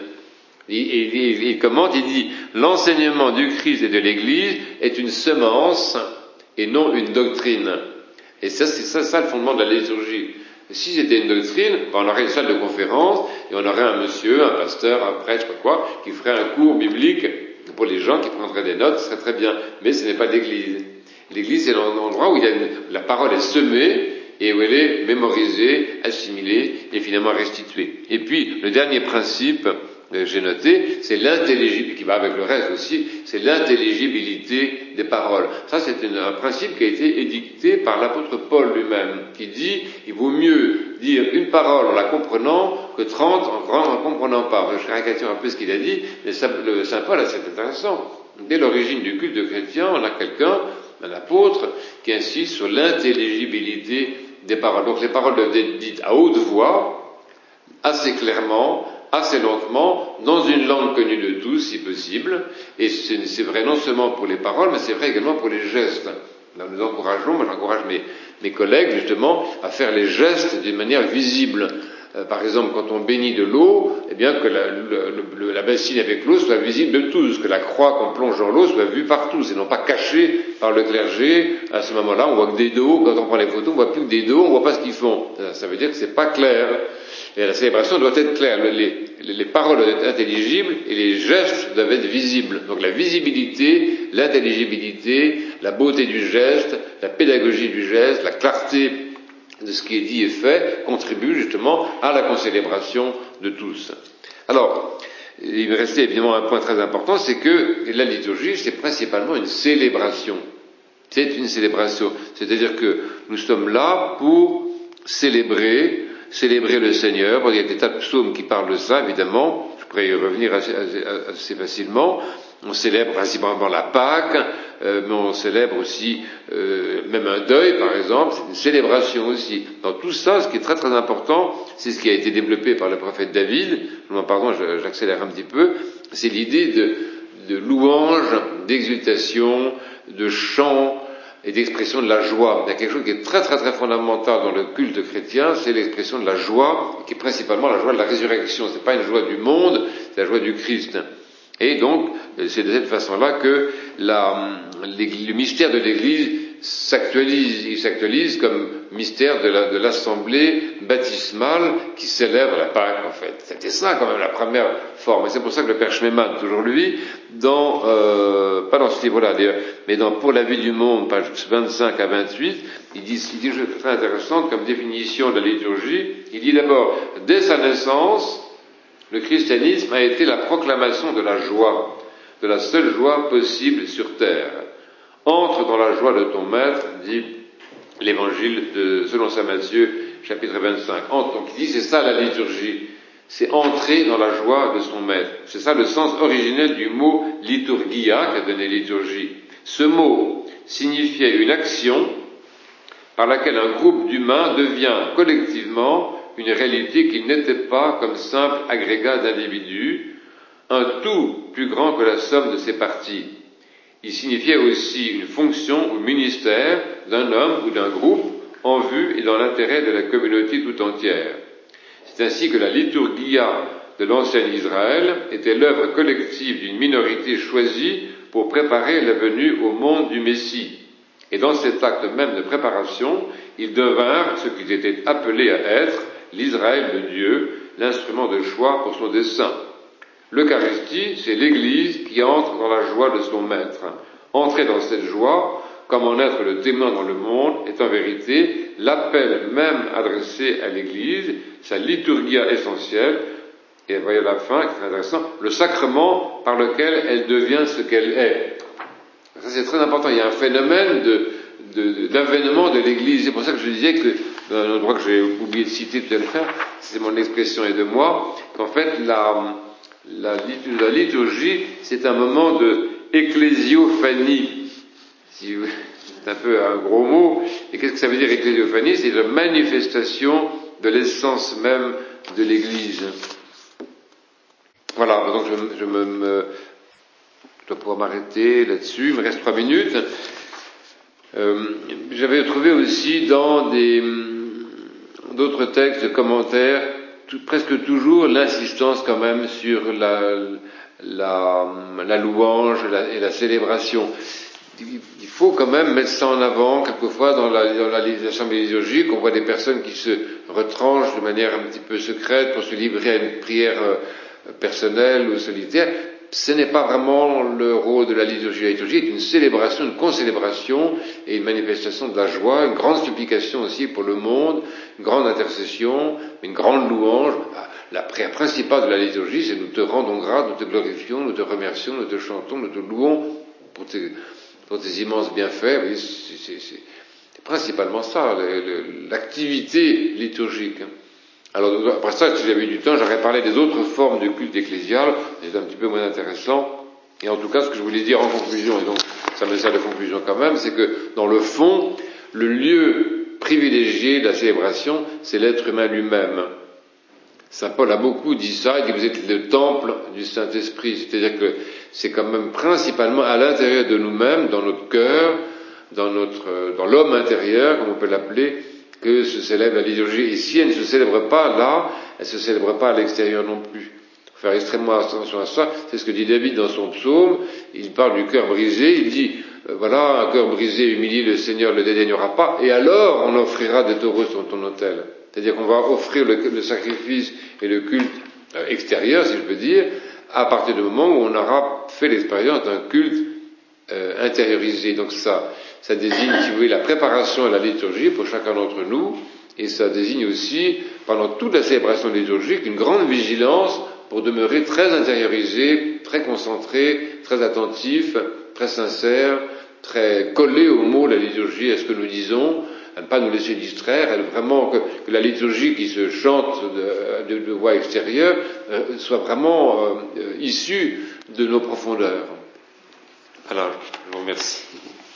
S1: Il commente, il dit l'enseignement du Christ et de l'Église est une semence et non une doctrine. Et ça, c'est ça le fondement de la liturgie. Et si c'était une doctrine, on aurait une salle de conférence et on aurait un monsieur, un pasteur, un prêtre, je sais pas quoi, qui ferait un cours biblique pour les gens qui prendraient des notes, ce serait très bien. Mais ce n'est pas l'Église. L'Église, c'est l'endroit où la parole est semée et où elle est mémorisée, assimilée et finalement restituée. Et puis, le dernier principe, j'ai noté, c'est l'intelligibilité, qui va avec le reste aussi, c'est l'intelligibilité des paroles. Ça, c'est un principe qui a été édicté par l'apôtre Paul lui-même, qui dit, il vaut mieux dire une parole en la comprenant que 30 en comprenant pas. Je caricature un peu ce qu'il a dit, mais le Saint Paul, c'est intéressant. Dès l'origine du culte chrétien, on a quelqu'un, un apôtre, qui insiste sur l'intelligibilité des paroles. Donc les paroles doivent être dites à haute voix, assez clairement, assez lentement, dans une langue connue de tous, si possible. Et c'est vrai non seulement pour les paroles, mais c'est vrai également pour les gestes. Là, nous encourageons, moi j'encourage mes collègues justement à faire les gestes d'une manière visible. Par exemple, quand on bénit de l'eau, eh bien que la bassine avec l'eau soit visible de tous, que la croix qu'on plonge dans l'eau soit vue par tous, et non pas cachée par le clergé. À ce moment-là, on voit que des dos. Quand on prend les photos, on voit plus que des dos, on voit pas ce qu'ils font. Ça veut dire que c'est pas clair. Et la célébration doit être claire. Les paroles doivent être intelligibles et les gestes doivent être visibles. Donc la visibilité, l'intelligibilité, la beauté du geste, la pédagogie du geste, la clarté de ce qui est dit et fait contribuent justement à la concélébration de tous. Alors, il me restait évidemment un point très important, c'est que la liturgie, c'est principalement une célébration. C'est une célébration. C'est-à-dire que nous sommes là pour célébrer le Seigneur. Bon, il y a des tas de psaumes qui parlent de ça, évidemment. Je pourrais y revenir assez facilement. On célèbre principalement la Pâque, mais on célèbre aussi même un deuil, par exemple. C'est une célébration aussi. Dans tout ça, ce qui est très très important, c'est ce qui a été développé par le prophète David. Pardon, j'accélère un petit peu. C'est l'idée de louange, d'exultation, de chant et d'expression de la joie. Il y a quelque chose qui est très très très fondamental dans le culte chrétien, c'est l'expression de la joie, qui est principalement la joie de la résurrection. C'est pas une joie du monde, c'est la joie du Christ. Et donc, c'est de cette façon-là que le mystère de l'Église s'actualise. Il s'actualise comme mystère de l'assemblée baptismale qui célèbre la Pâque, en fait. C'était ça, quand même, la première forme. Et c'est pour ça que le Père Schmemann, toujours lui, pas dans ce livre-là, d'ailleurs, mais Pour la vie du monde, page 25 à 28, il dit quelque chose de très intéressant comme définition de la liturgie. Il dit d'abord, dès sa naissance, le christianisme a été la proclamation de la joie, de la seule joie possible sur terre. Entre dans la joie de ton maître, dit l'évangile selon saint Matthieu, chapitre 25. Donc il dit, c'est ça la liturgie, c'est entrer dans la joie de son maître. C'est ça le sens originel du mot liturgia qu'a donné liturgie. Ce mot signifiait une action par laquelle un groupe d'humains devient collectivement une réalité qui n'était pas comme simple agrégat d'individus, un tout plus grand que la somme de ses parties. Il signifiait aussi une fonction ou ministère d'un homme ou d'un groupe en vue et dans l'intérêt de la communauté tout entière. C'est ainsi que la liturgia de l'ancien Israël était l'œuvre collective d'une minorité choisie pour préparer la venue au monde du Messie. Et dans cet acte même de préparation, ils devinrent ce qu'ils étaient appelés à être, l'Israël de Dieu, l'instrument de choix pour son dessein. L'Eucharistie, c'est l'Église qui entre dans la joie de son Maître. Entrer dans cette joie, comme en être le témoin dans le monde, est en vérité l'appel même adressé à l'Église, sa liturgia essentielle, et voyez à la fin, c'est très intéressant, le sacrement par lequel elle devient ce qu'elle est. Ça c'est très important, il y a un phénomène d'avènement de l'Église. C'est pour ça que je disais que, dans un endroit que j'ai oublié de citer tout à l'heure, c'est mon expression et de moi, qu'en fait la liturgie, c'est un moment de ecclésiophanie. C'est un peu un gros mot. Et qu'est-ce que ça veut dire ecclésiophanie? C'est la manifestation de l'essence même de l'Église. Voilà, donc je dois pouvoir m'arrêter là-dessus. Il me reste 3 minutes. J'avais trouvé aussi dans d'autres textes de commentaires presque toujours l'insistance quand même sur la louange et la célébration. Il faut quand même mettre ça en avant. Quelquefois dans les assemblées liturgiques, on voit des personnes qui se retranchent de manière un petit peu secrète pour se livrer à une prière personnelle ou solitaire. Ce n'est pas vraiment le rôle de la liturgie. La liturgie est une célébration, une concélébration et une manifestation de la joie, une grande supplication aussi pour le monde, une grande intercession, une grande louange. La prière principale de la liturgie, c'est nous te rendons grâce, nous te glorifions, nous te remercions, nous te chantons, nous te louons pour tes immenses bienfaits. C'est principalement ça, l'activité liturgique. Alors, après ça, si j'avais eu du temps, j'aurais parlé des autres formes de culte ecclésial, c'est un petit peu moins intéressant. Et en tout cas, ce que je voulais dire en conclusion, et donc ça me sert de conclusion quand même, c'est que dans le fond, le lieu privilégié de la célébration, c'est l'être humain lui-même. Saint Paul a beaucoup dit ça, il dit que vous êtes le temple du Saint-Esprit, c'est-à-dire que c'est quand même principalement à l'intérieur de nous-mêmes, dans notre cœur, dans l'homme intérieur, comme on peut l'appeler, que se célèbre la liturgie. Et si elle ne se célèbre pas là, elle ne se célèbre pas à l'extérieur non plus. Il faut faire extrêmement attention à ça. C'est ce que dit David dans son psaume. Il parle du cœur brisé. Il dit, voilà, un cœur brisé, humilié, le Seigneur ne le dédaignera pas. Et alors, on offrira des taureaux sur ton autel. C'est-à-dire qu'on va offrir le sacrifice et le culte extérieur, si je peux dire, à partir du moment où on aura fait l'expérience d'un culte intériorisé. Donc ça désigne, si vous voulez, la préparation à la liturgie pour chacun d'entre nous, et ça désigne aussi, pendant toute la célébration liturgique, une grande vigilance pour demeurer très intériorisé, très concentré, très attentif, très sincère, très collée aux mots de la liturgie, à ce que nous disons, à ne pas nous laisser distraire, vraiment que la liturgie qui se chante de voix extérieure soit vraiment issue de nos profondeurs. Alors, je vous remercie.